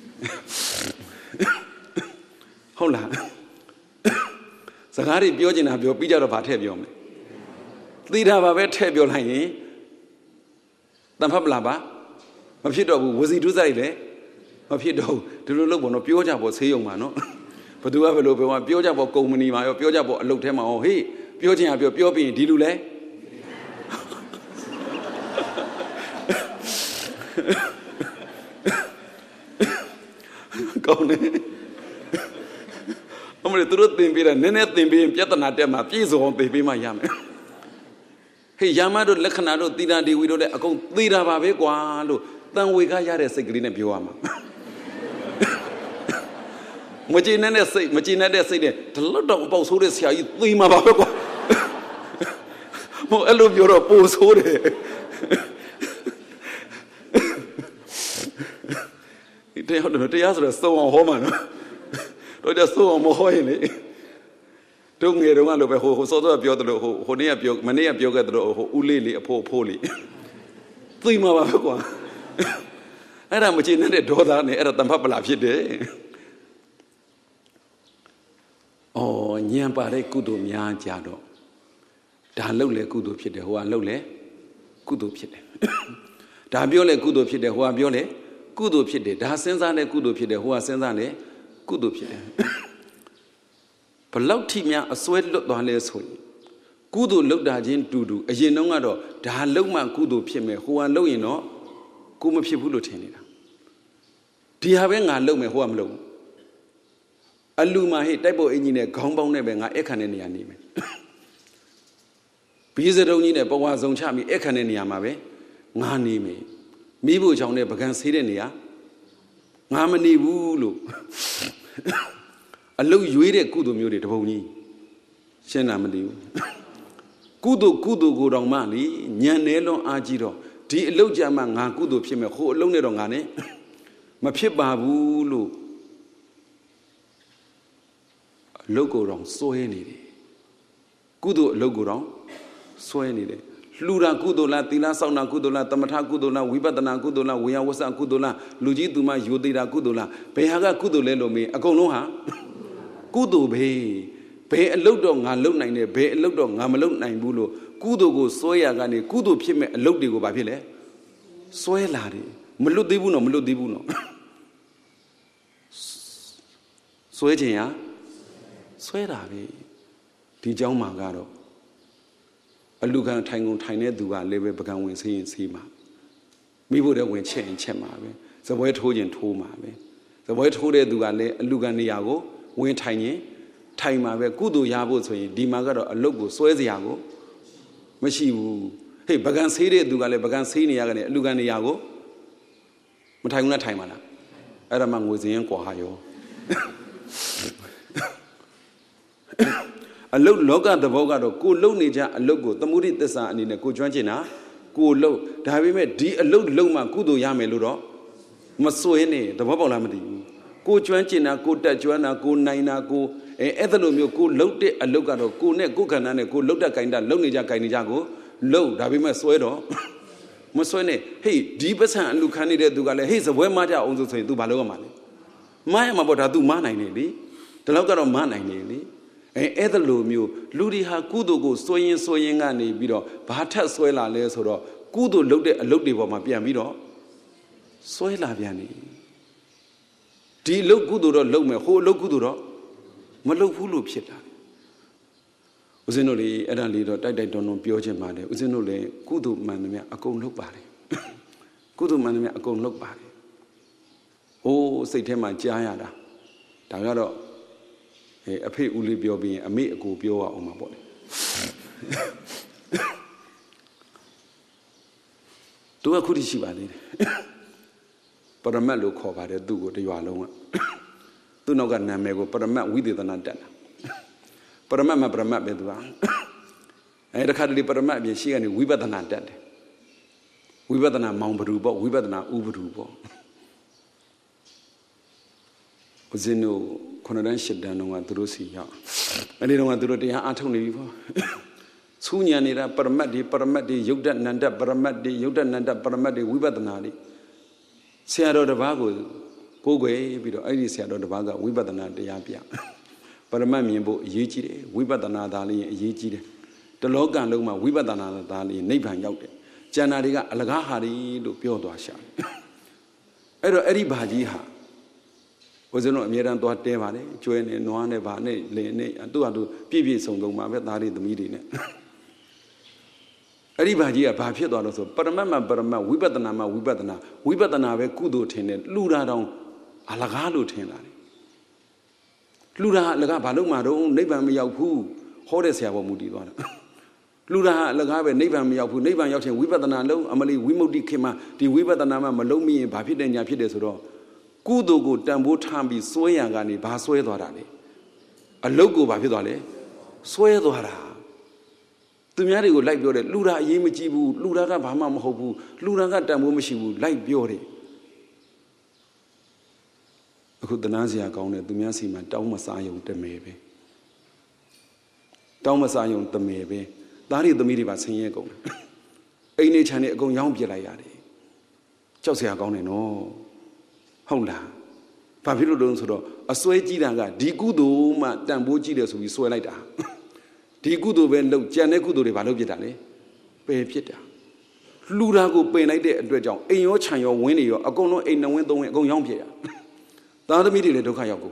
ဟုတ်လားစကားတွေပြောချင်တာပြောပြီးကြတော့ဗာထည့်ပြောမယ်သီတာပါပဲထည့်ပြောလိုက်ရင်တန်ဖတ်ပလာပါမဖြစ်တော့ဘူးဝစီဒုစရိုက်လည်းမဖြစ်တော့ဘူးဒီလိုလုပ်ပေါ့နော်ပြောကြပေါ့ဆေးရုံမှာနော်ဘသူကဘယ်လိုပြောမှာပြောကြပေါ့ကုမ္ပဏီမှာရောပြောကြပေါ့အလုပ်ထဲမှာဟောဟေးပြောချင်ရပြောပြောပြီးရင်ဒီလူလဲကောင်းတယ်အမလေးသူတို့သင်ပေးတာနည်းနည်းသင်ပေးရင်ပြဿနာတက်မှာပြည့်စုံအောင်သင်ပေးမှရမယ်ဟေးယာမတို့လက္ခဏာတို့သီတာဒေဝီတို့လည်းအကုန်သီတာပါပဲကွာလို့တန်ဝေကရတဲ့စိတ်ကလေးနဲ့ပြောရမှာမကြည်နဲ့စိတ်မကြည်နဲ့စိတ်နဲ့ဒီလောက်တော့အပေါက်ဆိုးတဲ့ဆရာကြီးသိမှာပါပဲကွာမို့အဲ့လိုပြောတော့ပိုဆိုးတယ်တရားတော့တရားဆိုတော့စုံအောင်ဟောမှာနော်တို့ကြစုံအောင်မဟောရင်လေတို့ငယ်တုန်းကလိုပဲဟိုဟိုစောစောပြောတယ်လို့ဟိုဟိုနေ့ကပြောမနေ့ကပြောခဲ့တယ်လို့ဟိုဦးလေးလေးအဖိုးအဖိုးလေးသိမှာပါပဲကွာအဲ့ဒါမကြည်နဲ့ဒေါသနဲ့အဲ့ဒါတန်ဖတ်ပလာဖြစ်တယ်အော်ညံပါတဲ့ကုသိုလ်များကြတော့ဒါလှုပ်လေကုသိုလ်ဖြစ်တယ်ဟိုကလှုပ်လေကုသိုလ်ဖြစ်တယ်ဒါပြောလေကုသိုလ်ဖြစ်တယ်ဟိုကပြောလေကုသိုလ်ဖြစ်တယ်ဒါစဉ်းစားလေကုသိုလ်ဖြစ်တယ်ဟိုကစဉ်းစားလေကုသိုလ်ဖြစ်တယ်ဘလောက်ထိများအစွဲလွတ်သွားလဲဆိုရင်ကုသိုလ်လှုပ်တာချင်းတူတူအရင်တုန်းကတော့ဒါလှုပ်မှကုသိုလ်ဖြစ်မယ်ဟိုကလှုပ်ရင်တော့ကိုမဖြစ်ဘူးလို့ထင်နေတာဒီဟာပဲငါလှုပ်မယ်ဟိုကမလှုပ်ဘူးအလူမာဟိတိုက်ပေါ်အင်ကြီးနဲ့ခေါင်းပေါင်းနဲ့ပဲငါအခန့်တဲ့နေရာနေမယ်ဘီးစတုံးကြီးနဲ့ပဝါစုံချပြီးအခန့်တဲ့နေရာမှာပဲငါနေမယ်မိဖို့ချောင်းနဲ့ပကံဆေးတဲ့နေရာငါမနေဘူးလို့အလုတ်ရွေးတဲ့ကုသိုလ်မျိုးတွေတပုံကြီးရှင်းတာမသိဘူးကုသိုလ်ကုသိုလ်ကိုတောင်မှလေညံနေလွန်အားကြီးတော့ဒီအလုတ်ကြမှာငါကုသိုလ်ဖြစ်မယ်ဟိုအလုတ်နဲ့တော့ငါနဲ့မဖြစ်ပါဘူးလို့အလုတ်ကိုတောင်စွဲနေတယ်ကုသိုလ်အလုတ်ကိုတောင်စွဲနေတယ်လှူတာကုသိုလ်လားသီလစောင့်တာကုသိုလ်လားသမထကုသိုလ်လားဝိပဿနာကုသိုလ်လားဝေယဝဆကုသိုလ်လားလူကြီးသူမယိုသေးတာကုသိုလ်လားဘယ်ဟာကကုသိုလ်လဲလို့မေးအကုန်လုံးဟာကုသိုလ်ပဲဘယ်အလုတ်တော့ငါလုံနိုင်တယ်ဘယ်အလုတ်တော့ငါမလုံနိုင်ဘူးလို့ကုသိုလ်ကိုစွဲရကနေကုသိုလ်ဖြစ်မဲ့အလုတ်တွေကိုဘာဖြစ်လဲစွဲလာတယ်မလွတ်သေးဘူးနော်မလွတ်သေးဘူးနော်စွဲခြင်းရစွဲတာပဲဒီเจ้าမှာကတော့အလူခံထိုင်ကုန်ထိုင်တဲ့သူကလည်းပဲပကံဝင်ဆေးရင်ဆေးမှာမိဖို့တဲ့ဝင်ချက်ရင်ချက်မှာပဲဇပွဲထိုးခြင်းထိုးမှာပဲဇပွဲထိုးတဲ့သူကလည်းအလူခံနေရာကိုဝင်ထိုင်ရင်ထိုင်မှာပဲကုသိုလ်ရဖို့ဆိုရင်ဒီမှာကတော့အလုတ်ကိုစွဲစရာကိုမရှိဘူးဟေးပကံဆေးတဲ့သူကလည်းပကံဆေးနေရကနေအလူခံနေရာကိုမထိုင်ဘူးလားထိုင်မှာလားအဲ့ဒါမှငွေစင်းရင်ကွာဟာရောအလုတ်လောကသဘောကတော့ကိုလုံနေကြအလုတ်ကိုသမုဒိသစ္စာအနေနဲ့ကိုကျွမ်းကျင်တာကိုလုံဒါပေမဲ့ဒီအလုတ်လုံမှကုသိုလ်ရမယ်လို့တော့မစွဲနဲ့သဘောပေါက်လားမသိဘူးကိုကျွမ်းကျင်တာကိုတက်ကျွမ်းတာကိုနိုင်တာကိုအဲအဲ့ဒါလိုမျိုးကိုလုံတဲ့အလုတ်ကတော့ကိုနဲ့ကိုခန္ဓာနဲ့ကိုလုံတက်ကိုင်တာလုံနေကြကိုင်နေကြကိုလုံဒါပေမဲ့စွဲတော့မစွဲနဲ့ဟေးဒီပစံအလူခံနေတဲ့သူကလည်းဟေးစပွဲမကြအောင်ဆိုဆိုရင် तू ဘာလုပ်ရမှာလဲမရမှာပေါ့ဒါ तू မနိုင်နေလေဒီလောက်ကတော့မနိုင်နေလေအဲအဲ့ဒါလိုမျိုးလူတွေဟာကုသိုလ်ကိုစွဲရင်စွဲရင်ကနေပြီးတော့ဘာထက်စွဲလာလဲဆိုတော့ကုသိုလ်လုပ်တဲ့အလုပ်တွေပေါ်မှာပြန်ပြီးတော့စွဲလာပြန်နေဒီအလုပ်ကုသိုလ်တော့လုပ်မယ်ဟိုအလုပ်ကုသိုလ်တော့မလုပ်ဘူးလို့ဖြစ်တာဦးဇင်းတို့လေအဲ့ဒါလေးတော့တိုက်တိုက်တွန်းတွန်းပြောချင်ပါတယ်ဦးဇင်းတို့လည်းကုသိုလ်မှန်သမျှအကုန်လုပ်ပါတယ်ကုသိုလ်မှန်သမျှအကုန်လုပ်ပါတယ်ဟိုးစိတ်ထဲမှာကြားရတာဒါကတော့အဖေဦးလေးပြောပြီးရင်အမေအကိုပြောရအောင်မှာပေါ့လေသူကခုတည်းရှိပါသေးတယ် Paramat lo call by the Dugo de Yualonga. Do not get Namego, Paramat with the Nantana. Paramat, Paramat Bedwan. I had a cuddly Paramat, be she and we better not dead. We better not Mount Barubo, we better not Uberubo. Was in no convention done on what to see. I didn't want to do the Antony. Sunya Nira, Paramati, Paramati, Yudan Nanda, Paramati, Yudan Nanda, Paramati, we better not. Seattle the Vago, go away, video, I Seattle the Vaga, we better not the Yapia. Paramami, Yichi, we better not Dali, Yichi. The Logan Loma, we better not Dali, Napan Yaute. Janariga, Alagahari, do Piodasha. Edo Eddie Bajiha. Was it not Miran to Devane, join in Noane Vane, Lene, and do ado P V Song Mavetari the meeting. Everybody a papier also, Paramama, Parama, we better nama, we better na, we better na, Kudo tenant, Lura down, Alagalo tenant. Lura Laga Palomado, Nevan Yapu, Horace Yavamudi. Lura Lagabe, Nevan Yapu, Nevan Yakin, we better na, no, Amali, Wimodi Kema, the we better nama, Malomi, and Papi and Yapides. Kudo go Dambo Tambi, Soyangani, Baswe Dorani. A logo Bapidole, Soya Dora. To me, would like Biore, Lura Yimijibu, Lura Bama Hobu, Lura Damumishibu, like Biore. Could the Nazia go on to Miasi, my Daumasayo the maybe. Daumasayo the maybe. That is the media saying go. Any China go young Pilayadi. Josia gone no. Honda. Papilo don't so a sway Gidanga, Digudo, ma Dambo Gidas will be so like that. Digudo when look Janegudo de Valobitale, pay Pieta. Lura go pay like that, Dredge, in your China, winning you, a go no ain't no window go young Pierre. The other meeting to Kayago.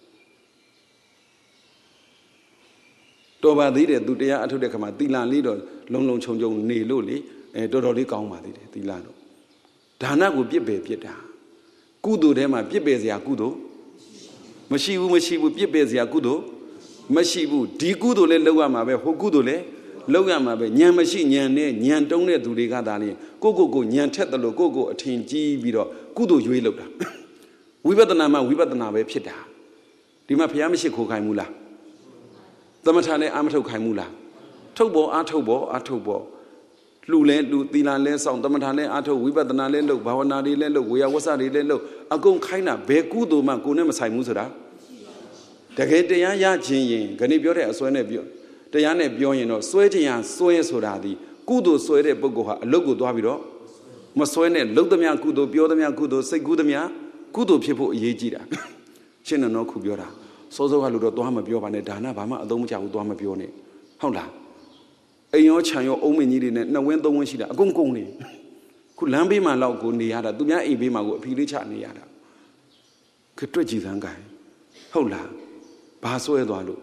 Toba did do the art to the Kamadila leader, long long chonjo, ne loli, and Dodoli Kauma did it, Dilano. Dana would be a baby. Kudo de ma Pibezia Kudo. Mashibu Mashibu Pibezia Kudo. Mashibu, Digudo le Logamabe, Hokudole, Logamabe, Nyamashi, Nyane, Nyantone to the Gadani, Gogo, Nyantetalo, Gogo, attain G Vido, Kudo Yuiloda. We better nama, we better nama Pita. Dima Piamishi Kokaimula. Damatane Amato Kaimula. Tobo, Atobo, Atobo. Lulen, Lutina Len, Sound, Damatane, Ato, we better not look, Bawanadi Lendo, we are Wasadi Lendo, a go kinda, Bekudo, Makunem Simuzara. The gate the Yaya Jin, Ganibure, as one of you. The Yane Bioino, sweating and soy sodadi, Kudo soede Bogoha, logo Davido. Maswene, look the Mian Kudo, Biodamia Kudo, say Gudamia, Kudo people Yejida. China no Kubiora. Sozo Haludo Dama Biobane Dana, Bama, Domuja, Dama Bione. Honda. A young child, only needed no window when she got Gongoni. Could Lambi my log go near the Dumia Ibima, Pilicha Niada. Could Treji Zangai. Hola. Baso Eduardo.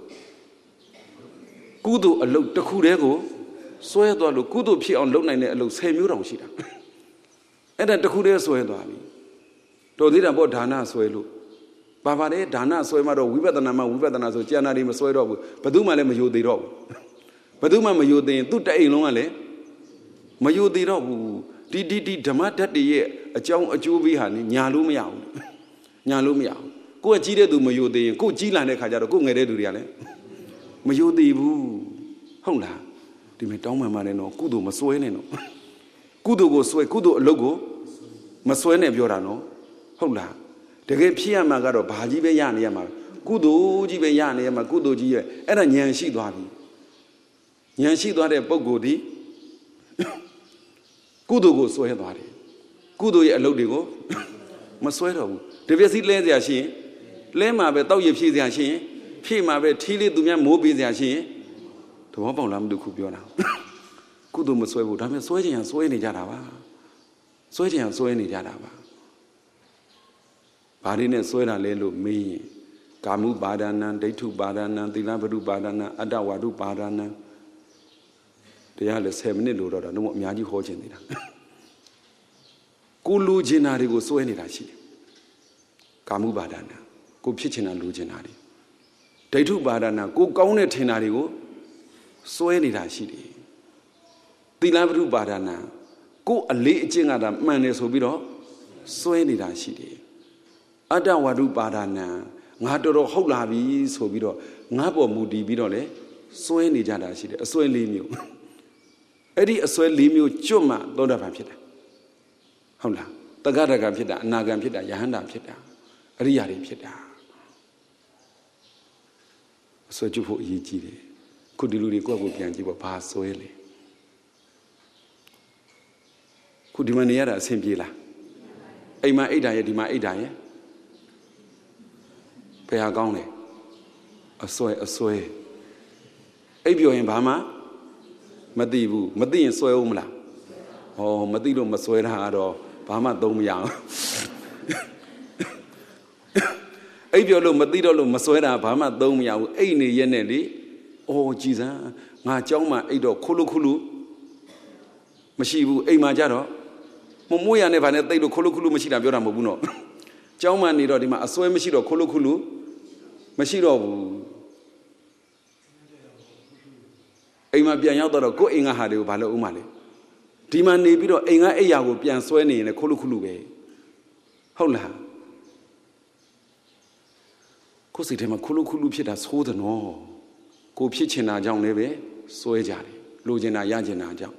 Kudo a look the Kudego, so Eduardo Kudo P on Lone and look same you don't see them. And then the Kude so Eduardo. Told it about Dana Soelu. Bavare, Dana Soemaro, we better than we better than so Janari Masoedo, Paduma Mayu de Rob. Paduma Mayu de Tuta Elongale Mayu de Rob, Didi Damata de Ye, a John a Juvi Honey, Nyalumia. Nyalumia. Go a Gida do Mayode, go Gila Nekajaro, go Neduriale. Mayode Boo. Honda. The Metoma Marino, Kudo Masoeneno. Kudo go sway, Kudo logo, Masoene Biorano. Honda. The gay Pia Magaro, Bajibe Yaniama, Kudo Jibe Yaniama, Kudo Gia, and a Yanshi Dwabi. Yanshi Dwade Bogodi. Kudo go sway Dwadi. Kudo Yalodigo. Masoedo. The visit lazy as she. Lema be tau yip si shi, Pima be Tilly Dumia Mobi shi, to Wabon Lam do Kubiona. Kudu Muswebu, Dame Swaying and Swaying Jarava. Swaying and Swaying Jarava. Badine Swayna Lelo me, Kamu Badana, Daytu Badana, the Labadu Badana, Adawadu Badana. They are the seven in Lura, no Miadi Hojin. Kulu Jinari go Swaying Rashi. Kamu Badana. Go pitching and Luginari. They do badana, go gown at Tenario, so any rashidi. The Labru badana, go a late jing at a man is obido, စွဲနေတာရှိတယ်အတ္တဝါဒုပါဒနာငါတော်တော်ဟုတ်လာပြီဆိုပြီးတော့ငါပေါ်မူတည်ပြီးတော့လေစွဲနေကြတာရှိတယ်အစွဲလေးမျိုးအဲ့ဒီအစွဲလေးမျိုးကျွတ်မှသောတာပန်ဖြစ်တယ်ဟုတ်လားတက္ကရာကဖြစ်တာအနာဂံဖြစ်တာယဟန္တာဖြစ်တာအရိယာတွေဖြစ်တာအစွဲကျွတ်ဖို့အရေးကြီးတယ်ခုဒီလူတွေကိုယ့်ကိုပြန်ကြည့်ပေါ့ဘာစွဲလဲခုဒီမှာနေရတာအဆင်ပြေလားအိမ်မှာအိတ်တာရဲ့ဒီမှာအိတ်တာရဲ့ဘယ်ဟာကောင်းလဲအစွဲအစွဲအိပ်ပြောရင်ဘာမှမသိဘူးမသိရင်စွဲဦးမလားဟောမသိလို့မစွဲတာကတော့ဘာမှသုံးမရအောင်အိပ်ပြောလို့မသိတော့လို့မစွဲတာဘာမှသုံးမရဘူးအိတ်နေရက်နဲ့လေအော်ကြည်စမ်းငါเจ้าမှာအိတ်တော့ခုလုခုလုမရှိဘူးအိမ်မှာကြတော့မမွေးရနဲ့ဗာနဲ့တိတ်လို့ခုလုခုလုမရှိတာပြောတာမဟုတ်ဘူးနော်เจ้าမှာနေတော့ဒီမှာအစွဲမရှိတော့ခုလုခုလုမရှိတော့ဘူးအိမ်မှာပြန်ရောက်တော့ကိုယ်အိမ်ကဟာတွေကိုဘာလို့ဥမာလဲဒီမှာနေပြီးတော့အိမ်ကအိယာကိုပြန်ဆွဲနေရင်လည်းခုလုခုလုပဲဟုတ်လားကိုယ်စိတ်ထဲမှာခုလုခုလုဖြစ်တာသိုးတယ်နော်ကိုဖြစ်ချင်တာကြောင့်လည်းပဲဆွဲကြတယ်လိုချင်တာရချင်တာကြောင့်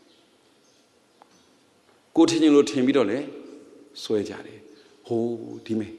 ကိုထင်ချင်လို့ထင်ပြီးတော့လည်းဆွဲကြတယ်ဟိုးဒီမေ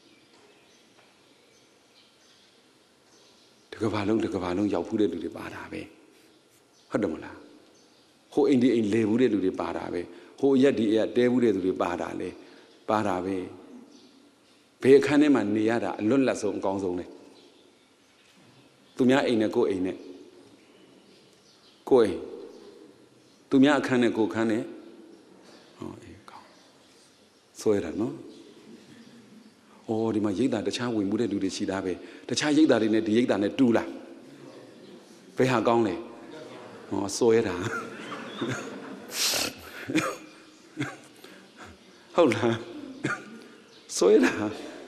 တကဘာလုံးတကဘာလုံးရောက်ဖူးတဲ့လူတွေပါတာပဲဟုတ်တယ်မလားဟိုအိမ်ဒီအိမ်လဲဘူးတဲ့လူတွေပါတာပဲဟိုရက်ဒီရက်တဲဘူးတဲ့လူတွေပါတာလေပါတာပဲဘယ်အခန်းထဲမှာနေရတာအလွတ်လပ်ဆုံးအကောင်းဆုံးလေသူများအိမ်နဲ့ကိုယ်အိမ်နဲ့ကိုယ်အိမ်သူများအခန်းနဲ့ကိုယ်ခန်းနဲ့ဟောအေးကောင်းဆွဲတာနော်အော်ဒီမှာရိတ်တာတခြားဝင်မှုတဲ့လူတွေရှိတာပဲတခြားရိတ်တာတွေနဲ့ဒီရိတ်တာနဲ့တူလားဘယ်ဟာကောင်းလဲဟောဆွဲတာဟုတ်လားဆွဲတာ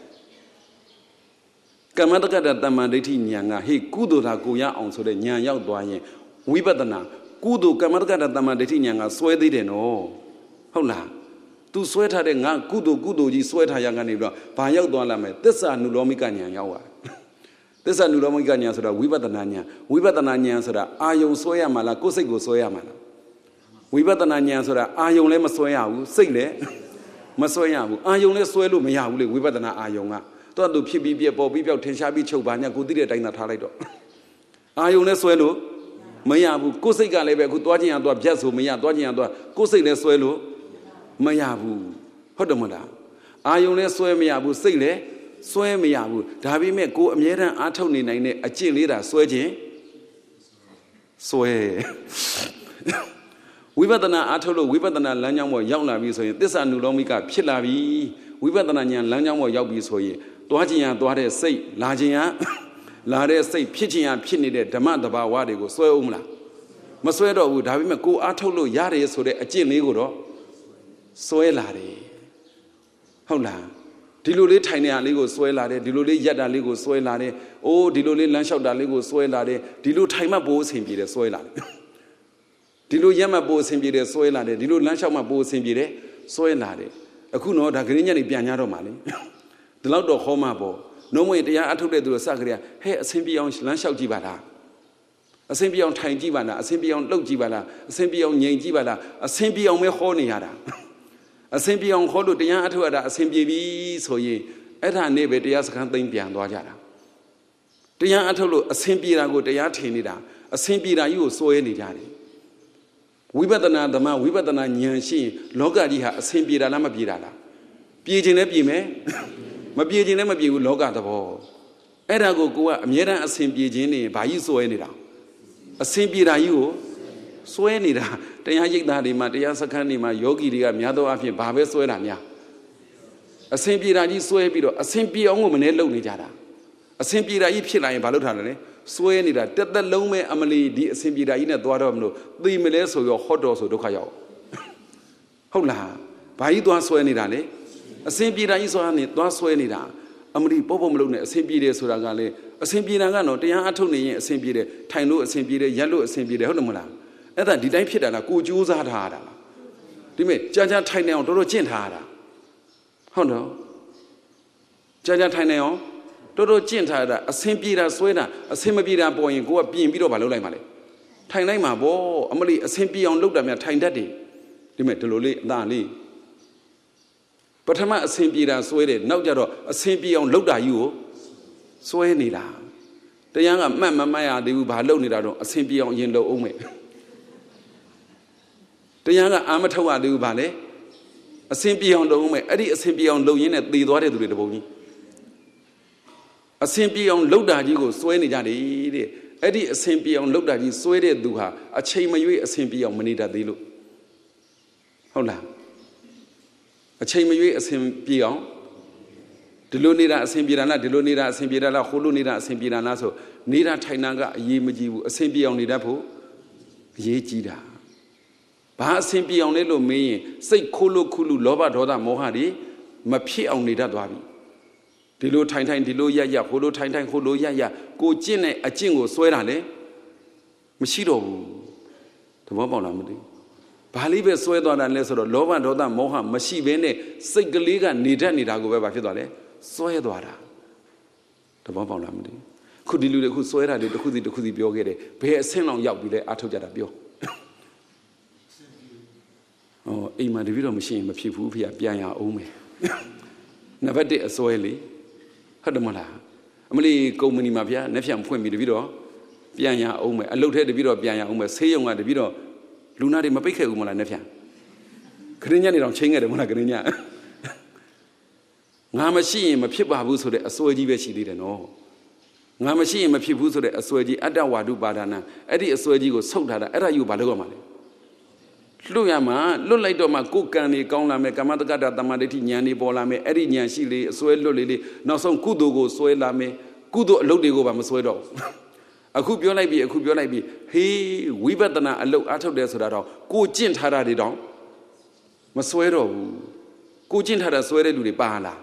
ကမ္မတက္ကတတမ္မာဒိဋ္ဌိဉာဏ်ကဟေ့ကုသိုလ်သာကိုရအောင်ဆိုတဲ့ဉာဏ်ရောက်သွားရင်ဝိပဿနာကုသိုလ်ကမ္မတက္ကတတမ္မာဒိဋ္ဌိဉာဏ်ကဆွဲသေးတယ်နော်ဟုတ်လားသူဆွဲထားတဲ့ငါကုသိုလ်ကုသိုလ်ကြီးဆွဲထားရကနေပြီးတော့ဘာရောက်သွားလာမယ်သစ္စာနုလောမိကဉာဏ်ရောက်သွားသစ္စာနုလောမိကဉာဏ်ဆိုတာဝိပဿနာဉာဏ်ဝိပဿနာဉာဏ်ဆိုတာအာယုံဆွဲရမှာလားကိုယ်စိတ်ကိုဆွဲရမှာလားဝိပဿနာဉာဏ်ဆိုတာအာယုံလည်းမဆွဲရဘူးစိတ်လည်းမဆွဲရဘူးအာယုံလည်းဆွဲလို့မရဘူးလေဝိပဿနာအာယုံကတော့သူဖြစ်ပြီးပြက်ပေါ်ပြီးပြောက်ထင်ရှားပြီးချုပ်ပါညာကိုသိတဲ့အတိုင်းသာထားလိုက်တော့အာယုံလည်းဆွဲလို့မရဘူးကိုယ်စိတ်ကလည်းပဲအခုသွားခြင်းရသွားပြတ်ဆိုမရသွားခြင်းရသွားကိုယ်စိတ်လည်းဆွဲလို့မရဘူးဟုတ်တယ်မလားအာယုံလည်းဆွဲမရဘူးစိတ်လည်းဆွဲမရဘူးဒါပေမဲ့ကိုယ်အမြဲတမ်းအားထုတ်နေနိုင်တဲ့အကျင့်လေးတာဆွဲခြင်းဆွဲဝိပဿနာအားထုတ်လို့ဝိပဿနာလမ်းကြောင်းပေါ်ရောက်လာပြီဆိုရင်သစ္စာနုလောမိကဖြစ်လာပြီဝိပဿနာဉာဏ်လမ်းကြောင်းပေါ်ရောက်ပြီဆိုရင်သွားခြင်းရသွားတဲ့စိတ်လာခြင်းရလာတဲ့စိတ်ဖြစ်ခြင်းရဖြစ်နေတဲ့ဓမ္မတဘာဝတွေကိုဆွဲအောင်မလားမဆွဲတော့ဘူးဒါပေမဲ့ကိုယ်အားထုတ်လို့ရတယ်ဆိုတဲ့အကျင့်လေးကိုတော့ဆွဲလာတယ်ဟုတ်လားဒီလိုလေးထိုင်နေရလေးကိုဆွဲလာတယ်ဒီလိုလေးရက်တာလေးကိုဆွဲလာတယ်အိုးဒီလိုလေးလမ်းလျှောက်တာလေးကိုဆွဲလာတယ်ဒီလိုထိုင်မှပိုးအဆင်ပြေတယ်ဆွဲလာတယ်ဒီလိုရက်မှပိုးအဆင်ပြေတယ်ဆွဲလာတယ်ဒီလိုလမ်းလျှောက်မှပိုးအဆင်ပြေတယ်ဆွဲလာတယ်အခုတော့ဒါဂရင်းညက်တွေပြန်ကြတော့မှလေဒီလောက်တော့ဟောမှပေါ့နှုံးမွေတရားအထုတ်တဲ့သူတို့စကြရဟဲ့အဆင်ပြေအောင်လမ်းလျှောက်ကြည့်ပါလားအဆင်ပြေအောင်ထိုင်ကြည့်ပါလားအဆင်ပြေအောင်လှုပ်ကြည့်ပါလားအဆင်ပြေအောင်ငြိမ်ကြည့်ပါလားအဆင်ပြေအောင်ပဲဟောနေရတာအဆင်ပြေအောင်ခေါ်လို့တရားအထုတ်ရတာအဆင်ပြေပြီဆိုရင်အဲ့ဒါနဲ့ပဲတရားစခန်းသိမ့်ပြန်သွားကြတာတရားအထုတ်လို့အဆင်ပြေတာကိုတရားထင်နေတာအဆင်ပြေတာကြီးကိုစွဲနေကြတယ်ဝိပဿနာဓမ္မဝိပဿနာဉာဏ်ရှိရင်လောကကြီးဟာအဆင်ပြေတာလားမပြေတာလားပြေခြင်းလည်းပြေမယ်မပြေခြင်းလည်းမပြေဘူးလောကသဘောအဲ့ဒါကိုကိုကအမြဲတမ်းအဆင်ပြေခြင်းနေဘာကြီးစွဲနေတာအဆင်ပြေတာကြီးကိုစွဲနေတာတရားရိပ်သားတွေမှာတရားစခန်းတွေမှာယောဂီတွေကများသောအားဖြင့်ဘာပဲစွဲတာများအဆင်ပြေတာကြီးစွဲပြီးတော့အဆင်ပြေအောင်ကိုမနေလုံနေကြတာအဆင်ပြေတာကြီးဖြစ်လာရင်ဘာလုပ်ထားလဲစွဲနေတာတက်တက်လုံးမဲ့အမလီဒီအဆင်ပြေတာကြီးနဲ့သွားတော့မလို့သိမလဲဆိုရောဟော့တော်ဆိုဒုက္ခရောက်ဟုတ်လားဘာကြီးသွားစွဲနေတာလဲအဆင်ပြေတာကြီးစွာနေသွားစွဲနေတာအမလီပေါ့ပေါ့မလုပ်နဲ့အဆင်ပြေတယ်ဆိုတာကလေအဆင်ပြေတာကတော့တရားအထုတ်နေရင်အဆင်ပြေတယ်ထိုင်လို့အဆင်ပြေတယ်ရက်လို့အဆင်ပြေတယ်ဟုတ်တယ်မလားအဲ့ဒါဒီတိုင်းဖြစ်တာလားကိုကြိုးစားထားတာလားဒီမဲ့ကြာကြာထိုင်နေအောင်တော်တော်ကျင့်ထားတာဟုတ်တော့ကြာကြာထိုင်နေအောင်တော်တော်ကျင့်ထားတာအဆင်ပြေတာဆွဲတာအဆင်မပြေတာပေါ်ရင်ကိုကပြင်ပြီးတော့မလုပ်လိုက်ပါလေထိုင်လိုက်မှာပေါ့အမလီအဆင်ပြေအောင်လုပ်တာများထိုင်တတ်တယ်ဒီမဲ့ဒီလိုလေးအသာလေးပထမအဆင်ပြေတာဆွဲတယ်နောက်ကြတော့အဆင်ပြေအောင်လုပ်တာယူကိုဆွဲနေတာတရားကမှတ်မမှတ်ရသေးဘူးဘာလုပ်နေတာတော့အဆင်ပြေအောင်ရင်လုပ်အောင်မဲ့တရားကအာမထုတ်ရသေးဘူးဘာလဲအဆင်ပြေအောင်လုပ်အောင်မဲ့အဲ့ဒီအဆင်ပြေအောင်လုပ်ရင်းနဲ့သေသွားတဲ့သူတွေတပုံကြီးအဆင်ပြေအောင်လုပ်တာကြီးကိုစွဲနေကြတယ်တဲ့အဲ့ဒီအဆင်ပြေအောင်လုပ်တာကြီးစွဲတဲ့သူဟာအချိန်မရွေးအဆင်ပြေအောင်မနေတတ်သေးလို့ဟုတ်လားအချိန်မရွေးအဆင်ပြေအောင်ဒီလိုနေတာအဆင်ပြေတာလားဒီလိုနေတာအဆင်ပြေတာလားဟိုလိုနေတာအဆင်ပြေတာလားဆိုနေတာထိုင်တာကအရေးမကြီးဘူးအဆင်ပြေအောင်နေတတ်ဖို့အရေးကြီးတာဘာအဆင်ပြေအောင်လဲလို့မေးရင်စိတ်ခိုးလို့ခုလို့လောဘဒေါသမောဟတွေမဖြစ်အောင်နေတတ်သွားပြီဒီလိုထိုင်ထိုင်ဒီလိုရရဟိုလိုထိုင်ထိုင်ဟိုလိုရရကိုကျင့်တဲ့အကျင့်ကိုစွဲတာလေမရှိတော့ဘူးသဘောပေါက်လားမသိဘာလေးပဲစွဲသွားတာလဲဆိုတော့လောဘဒေါသမောဟမရှိဘဲနဲ့စိတ်ကလေးကနေတတ်နေတာကိုပဲဘာဖြစ်သွားလဲစွဲသွားတာသဘောပေါက်လားမသိခုဒီလူတွေခုစွဲတာတွေတစ်ခုစီတစ်ခုစီပြောခဲ့တယ်ဘယ်အဆင့်လောက်ရောက်ပြီလဲအားထုတ်ကြတာပြောဟောအိမ်မှာတပည့်တော်မရှိရင်မဖြစ်ဘူးဖေပြန်ရအောင်မယ်နံပါတ်တစ်အစွဲလေးဟုတ်တယ်မလားအမလီကုမ္ပဏီမှာဗျာနှက်ဖြံဖွင့်ပြီးတပည့်တော်ပြန်ရအောင်မယ်အလုပ်ထဲတပည့်တော်ပြန်ရအောင်မယ်ဆေးရုံကတပည့်တော်လူနာတွေမပိတ်ခဲ့ဘူးမလားနှက်ဖြံခရင်းညနေတော့ချင်းခဲ့တယ်မလားခရင်းညငါမရှိရင်မဖြစ်ပါဘူးဆိုတဲ့အစွဲကြီးပဲရှိသေးတယ်နော်ငါမရှိရင်မဖြစ်ဘူးဆိုတဲ့အစွဲကြီးအတ္တဝါဒုပါဒနာအဲ့ဒီအစွဲကြီးကိုဆုတ်ထားတာအဲ့ဒါယူဘာလို့ရမှာလဲလွတ်ရမှာလွတ်လိုက်တော့မှကိုယ်ကံတွေကောင်းလာမယ်ကမ္မတက္ကတာတမ္မာဒိဋ္ဌိဉာဏ်တွေပေါ်လာမယ်အဲ့ဒီဉာဏ်ရှိလေအစွဲလွတ်လေလေနောက်ဆုံးကုသိုလ်ကိုစွဲလာမယ်ကုသိုလ်အလုပ်တွေကိုပါမစွဲတော့အခုပြောလိုက်ပြီအခုပြောလိုက်ပြီဟေးဝိပဿနာအလုပ်အားထုတ်တယ်ဆိုတာတော့ကိုကျင့်ထားတာတွေတော့မစွဲတော့ဘူးကိုကျင့်ထားတာစွဲတဲ့လူတွေပါလား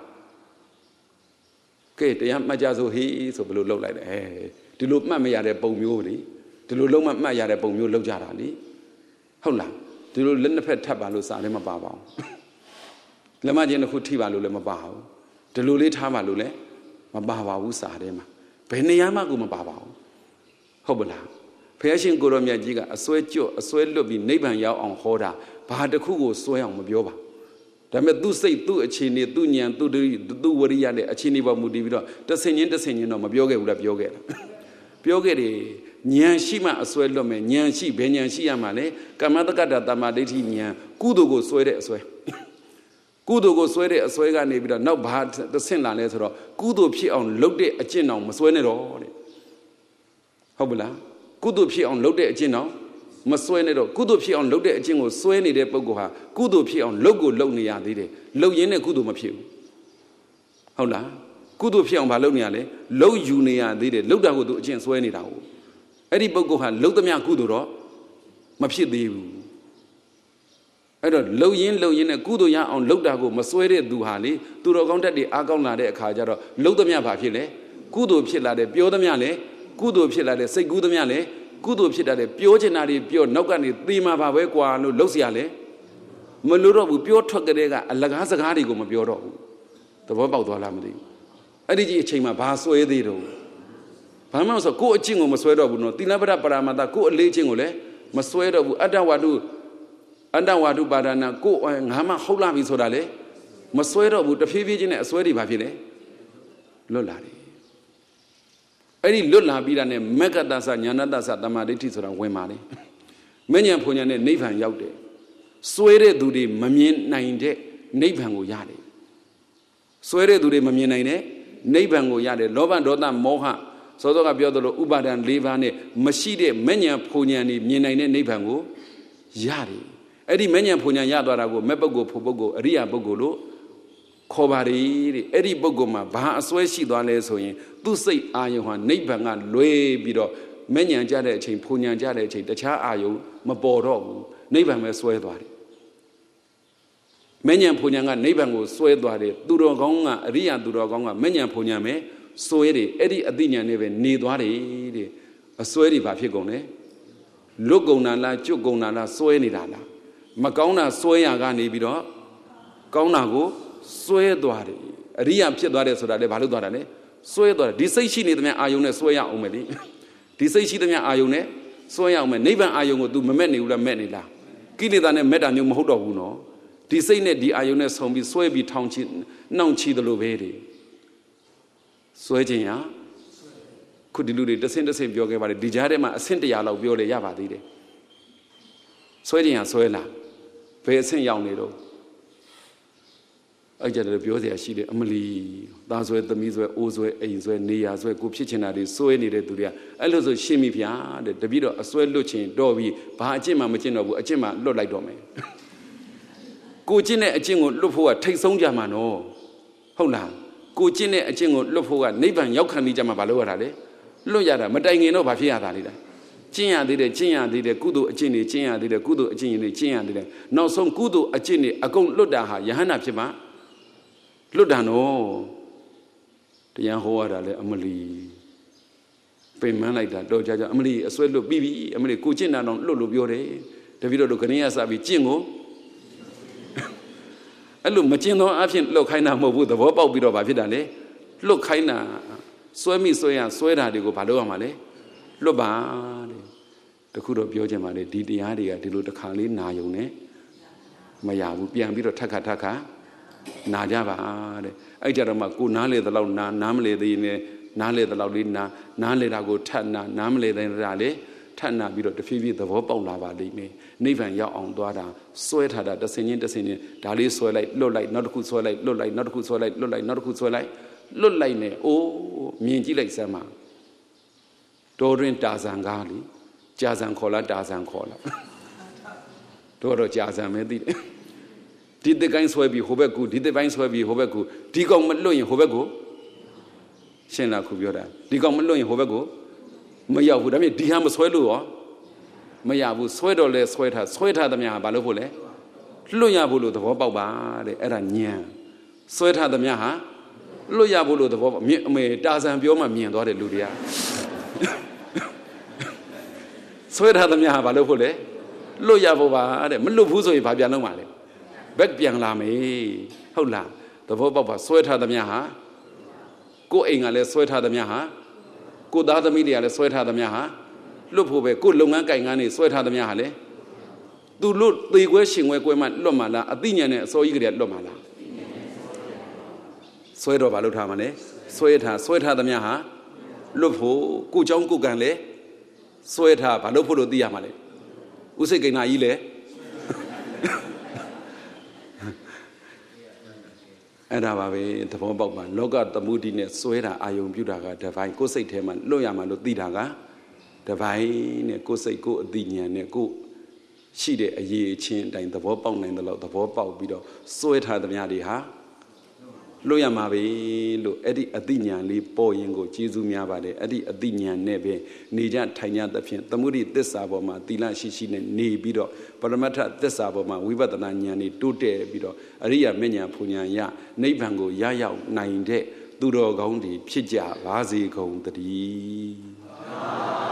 ကဲတရားမှတ်ကြဆိုဟေးဆိုဘယ်လိုလုပ်လိုက်လဲဒီလိုမှတ်မရတဲ့ပုံမျိုးလေဒီလိုလုံးမမှတ်ရတဲ့ပုံမျိုးလုပ်ကြတာလေဟုတ်လားဒီလိုလက်နှစ်ဖက်ထပ်ပါလို့စာလည်းမပါပါဘူးလက်မချင်းတစ်ခုထိပါလို့လည်းမပါဘူးဒီလိုလေးထားပါလို့လည်းမပါပါဘူးစာထဲမှာဘယ်နေရာမှကိုမပါပါဘူးဟုတ်ပလားဘုရားရှင်ကိုရောမြတ်ကြီးကအစွဲကျွတ်အစွဲလွတ်ပြီးနိဗ္ဗာန်ရောက်အောင်ဟောတာဘာတစ်ခုကိုစွဲအောင်မပြောပါဒါပေမဲ့သူ့စိတ်သူ့အခြေအနေသူ့ဉာဏ်သူ့သူ့ဝရိယနဲ့အခြေအနေပေါ်မူတည်ပြီးတော့တဆင်ချင်းတဆင်ချင်းတော့မပြောခဲ့ဘူးလားပြောခဲ့တာပြောခဲ့တယ်ဉာဏ်ရှိမှအစွဲလွတ်မယ်ဉာဏ်ရှိဘယ်ဉာဏ်ရှိရမှာလဲကမ္မတက္ကတာတမ္မာဒိဋ္ဌိဉာဏ်ကုသိုလ်ကိုစွဲတဲ့အစွဲကုသိုလ်ကိုစွဲတဲ့အစွဲကနေပြီးတော့နောက်ဘာသဆင့်လာလဲဆိုတော့ကုသိုလ်ဖြစ်အောင်လုပ်တဲ့အကျင့်အောင်မစွဲနဲ့တော့တဲ့ဟုတ်ပလားကုသိုလ်ဖြစ်အောင်လုပ်တဲ့အကျင့်အောင်မစွဲနဲ့တော့ကုသိုလ်ဖြစ်အောင်လုပ်တဲ့အကျင့်ကိုစွဲနေတဲ့ပုဂ္ဂိုလ်ဟာကုသိုလ်ဖြစ်အောင်လုပ်ကိုလုပ်နေရသေးတယ်လုပ်ရင်းနဲ့ကုသိုလ်မဖြစ်ဘူးဟုတ်လားကုသိုလ်ဖြစ်အောင်မလုပ်နေရလဲလုပ်ယူနေရသေးတယ်လုပ်တာကိုသူအကျင့်စွဲနေတာကိုအဲ့ဒီပုဂ္ဂိုလ်ဟာလုပ်သမျှကုသိုလ်တော့မဖြစ်သေးဘူးအဲ့တော့လှုပ်ရင်းလှုပ်ရင်းနဲ့ကုသိုလ်ရအောင်လှုပ်တာကိုမစွဲတဲ့သူဟာလေသူတော်ကောင်းတတ်တွေအားကောင်းလာတဲ့အခါကျတော့လှုပ်သမျှဘာဖြစ်လဲကုသိုလ်ဖြစ်လာတဲ့ပြောသမျှလဲကုသိုလ်ဖြစ်လာတဲ့စိတ်ကူးသမျှလဲကုသိုလ်ဖြစ်လာတဲ့ပြောချင်တာတွေပြောနောက်ကနေသေမှာပါပဲကွာလို့လှုပ်เสียလဲမလို့တော့ဘူးပြောထွက်ကြတဲ့ကအလကားစကားတွေကိုမပြောတော့ဘူးသဘောပေါက်သွားလားမသိဘူးအဲ့ဒီကြီးအချိန်မှာဘာစွဲသေးတော့ဘာမှမဆိုကိုယ့်အကျင့်ကိုမစွဲတော့ဘူးနော်သီလပဒပရမတ္တကိုယ့်အလေးချင်းကိုလည်းမစွဲတော့ဘူးအတ္တဝါဒုအတ္တဝါဒုပါဒနာကိုယ်ငါမှဟုတ်လာပြီဆိုတာလေမစွဲတော့ဘူးတဖြည်းဖြည်းချင်းနဲ့အစွဲတွေဘာဖြစ်လဲလွတ်လာတယ်အဲ့ဒီလွတ်လာပြီးတာနဲ့မက္ကတ္တသညာဏတ္တသတမ္မာဒိဋ္ဌိဆိုတာဝင်ပါလေမဉ္ဇဉ်ဖွညာနဲ့နိဗ္ဗာန်ရောက်တယ်စွဲတဲ့သူတွေမမြင်နိုင်တဲ့နိဗ္ဗာန်ကိုရတယ်စွဲတဲ့သူတွေမမြင်နိုင်တဲ့နိဗ္ဗာန်ကိုရတယ်လောဘဒေါသမောဟစောစောကပြောသလိုဥပါဒံ၄ပါးနဲ့မရှိတဲ့မဉ္ဇဉ်ဖွညာနေမြင်နိုင်တဲ့နိဗ္ဗာန်ကိုရတယ်အဲ့ဒီမဉ္ဇဉ်ဖွညာရသွားတာကိုမဲ့ပုဂ္ဂိုလ်ဖို့ပုဂ္ဂိုလ်အရိယာပုဂ္ဂိုလ်လို့ခေါ်ပါလေတဲ့အဲ့ဒီပုဂ္ဂိုလ်မှာဘာအစွဲရှိသွားလဲဆိုရင်သူ့စိတ်အာယုံဟာနိဗ္ဗာန်ကလွဲပြီးတော့မဉ္ဇဉ်ကြတဲ့အချိန်ဖွညာကြတဲ့အချိန်တခြားအာယုံမပေါ်တော့ဘူးနိဗ္ဗာန်ပဲစွဲသွားတယ်မဉ္ဇဉ်ဖွညာကနိဗ္ဗာန်ကိုစွဲသွားတယ်သူတော်ကောင်းကအရိယာသူတော်ကောင်းကမဉ္ဇဉ်ဖွညာမယ်စွဲတယ်အဲ့ဒီအသိဉာဏ်နဲ့ပဲနေသွားတယ်တဲ့အစွဲတွေဘာဖြစ်ကုန်လဲလွတ်ကုန်တာလားကျွတ်ကုန်တာလားစွဲနေတာလားမကောင်းတာစွဲရကနေပြီးတော့ကောင်းတာကိုစွဲသွားတယ်အရိယာဖြစ်သွားတယ်ဆိုတာလေဘာလို့သွားတာလဲစွဲသွားတယ်ဒီစိတ်ရှိနေသမျှအာယုံနဲ့စွဲရအောင်မယ်လေဒီစိတ်ရှိသမျှအာယုံနဲ့စွဲရအောင်မယ်နိဗ္ဗာန်အာယုံကို तू မမက်နေဘူးလားမက်နေလားကိလေသာနဲ့မက်တာမျိုးမဟုတ်တော့ဘူးနော်ဒီစိတ်နဲ့ဒီအာယုံနဲ့ဆုံပြီးစွဲပြီးထောင်ချနှောင့်ချတယ်လို့ပဲလေစွဲခြင်းရခုဒီလူတွေတဆင့်တဆင့်ပြောခဲ့ပါတယ်ဒီကြားထဲမှာအဆင့်တရာလောက်ပြောလေရပါသေးတယ်စွဲခြင်းရစွဲလားဘယ်အဆင့်ရောက်နေတော့အဲ့ကြတယ်ပြောเสียရှိတယ်အမလီသားဆွဲသမီးဆွဲအိုးဆွဲအိမ်ဆွဲနေရာဆွဲကိုဖြစ်ချင်တာတွေစွဲနေတဲ့သူတွေကအဲ့လိုဆိုရှင်းပြီဗျာတဲ့တပည့်တော့အစွဲလွတ်ချင်တော့ပြီးဘာအကျင့်မှမကျင့်တော့ဘူးအကျင့်မှလွတ်လိုက်တော့မယ်ကိုကျင့်တဲ့အကျင့်ကိုလွတ်ဖို့ကထိတ်ဆုံးကြမှာနော်ဟုတ်လားကိုကျင့်တဲ့အကျင့်ကိုလွတ်ဖို့ကနိဗ္ဗာန်ရောက်ခံပြီးကြမှာဘာလို့ရတာလဲလွတ်ရတာမတိုင်ခင်တော့ဘာဖြစ်ရတာလဲကျင့်ရသေးတယ်ကျင့်ရသေးတယ်ကုသိုလ်အကျင့်တွေကျင့်ရသေးတယ်ကုသိုလ်အကျင့်တွေကျင့်ရသေးတယ်နောက်ဆုံးကုသိုလ်အကျင့်တွေအကုန်လွတ်တာဟာယဟန္တာဖြစ်မှာလွတ်တာနော်တရားဟောရတာလဲအမလီပင်မလိုက်တာတော့ကြကြအမလီအစွဲလွတ်ပြီးပြီအမလီကိုကျင့်တာတော့လွတ်လို့ပြောတယ်တပည့်တော်တို့ခဏရစပြီးကျင့်ကိုအဲ့လိုမကျင့်သောအဖြစ်လွတ်ခိုင်းတာမဟုတ်ဘူးသဘောပေါက်ပြီးတော့ဗာဖြစ်တာလေလွတ်ခိုင်းတာစွဲမိစွဲရစွဲတာတွေကိုဘာလို့ရမှာလဲလွတ်ပါတဲ့တခုတော့ပြောချင်ပါလေဒီတရားတွေကဒီလိုတစ်ခါလေးနာယုံနဲ့မရဘူးပြန်ပြီးတော့ထက်ခါထက်ခါနာကြပါတဲ့အဲ့ကြတော့မှကိုနားလေတဲ့လောက်နာနားမလေသေးနဲ့နားလေတဲ့လောက်လေးနာနားလေတာကိုထပ်နာနားမလေတဲ့တာလေထပ်နာပြီးတော့တဖြည်းဖြည်းသဘောပေါက်လာပါလိမ့်မယ်နိဗ္ဗာန်ရောက်အောင်သွားတာစွဲထားတာတစ်စင်ချင်းတစ်စင်ချင်းဒါလေးစွဲလိုက်လွတ်လိုက်နောက်တစ်ခုစွဲလိုက်လွတ်လိုက်နောက်တစ်ခုစွဲလိုက်လွတ်လိုက်နောက်တစ်ခုစွဲလိုက်လွတ်လိုက်နေအိုးမြင်ကြည့်လိုက်စမ်းပါတော်တွင်တာဇံကားလေကြာဇံခေါ်လားတာဇံခေါ်လားတို့တော့ကြာဇံပဲသိတယ်ဒီတကိုင်းဆွဲပြီးဟိုဘက်ကူဒီတပိုင်းဆွဲပြီးဟိုဘက်ကူဒီကောင်မလွတ်ရင်ဟိုဘက်ကိုရှင်းလားခုပြောတာဒီကောင်မလွတ်ရင်ဟိုဘက်ကိုမရောက်ဘူးဒါပေမဲ့ဒီဟာမဆွဲလို့ရောမရဘူးဆွဲတော့လဲဆွဲထားဆွဲထားသမျှဟာဘာလို့ဖို့လဲလွတ်ရဖို့လို့သဘောပေါက်ပါတဲ့အဲ့ဒါညံဆွဲထားသမျှဟာလွတ်ရဖို့လို့သဘောပေါက်မြင်အမေတာဇံပြောမှမြင်သွားတယ်လူတွေကဆွဲထားသမျှဟာဘာလို့ဖို့လဲလွတ်ရဖို့ပါတဲ့မလွတ်ဘူးဆိုရင်ဘာပြန်လုပ်မှာလဲဘက်ပြန်လာမယ်ဟုတ်လားသဘောပေါက်ပါဆွဲထားသမျှဟာကိုယ်အိမ်ကလည်းဆွဲထားသမျှဟာကိုသားသမီးတွေကလည်းဆွဲထားသမျှဟာလွတ်ဖို့ပဲကိုလုပ်ငန်းကိုင်ငန်းနေဆွဲထားသမျှဟာလေသူလွတ်သေခွဲရှင်ခွဲကွဲမှလွတ်မှာလားအသိဉာဏ်နဲ့အစိုးရကလေးလွတ်မှာလားဆွဲတော့ဘာလို့ထားမှာလဲဆွဲထားဆွဲထားသမျှဟာလွတ်ဖို့ကိုเจ้าကိုကံလေဆွဲထားဘာလို့ဖို့လို့သိရမှာလဲဥစိတ်ကိန်းနာကြီးလေအဲ့ဒါပါပဲသဘောပေါက်ပါလောကသမုဒိနဲ့စွဲတာအာယုံပြုတာကတပိုင်းကိုယ်စိတ်ထဲမှာလွတ်ရမှာလို့သိတာကတပိုင်းနဲ့ကိုယ်စိတ်ကိုယ်အသိဉာဏ်နဲ့ကိုယ်ရှိတဲ့အရေးအချင်းအတိုင်းသဘောပေါက်နိုင်တယ်လို့သဘောပေါက်ပြီးတော့စွဲထားသမျှတွေဟာလွတ်ရမှာပဲလို့အဲ့ဒီအသိဉာဏ်လေးပေါ်ရင်ကိုကျေးဇူးများပါတယ်အဲ့ဒီအသိဉာဏ်နဲ့ပဲနေကြထိုင်ကြသဖြင့်သမုဒိသစ္စာပေါ်မှာသီလရှိရှိနဲ့နေပြီးတော့ပရမတ္ထသစ္စာပေါ်မှာဝိပဿနာဉာဏ်นี่တိုးတက်ပြီးတော့အရိယာမဉ္ဇဉ်ဖူဉာဏ်ရနိဗ္ဗာန်ကိုရရောက်နိုင်တဲ့သူတော်ကောင်းတွေဖြစ်ကြပါစေကုန်သတည်း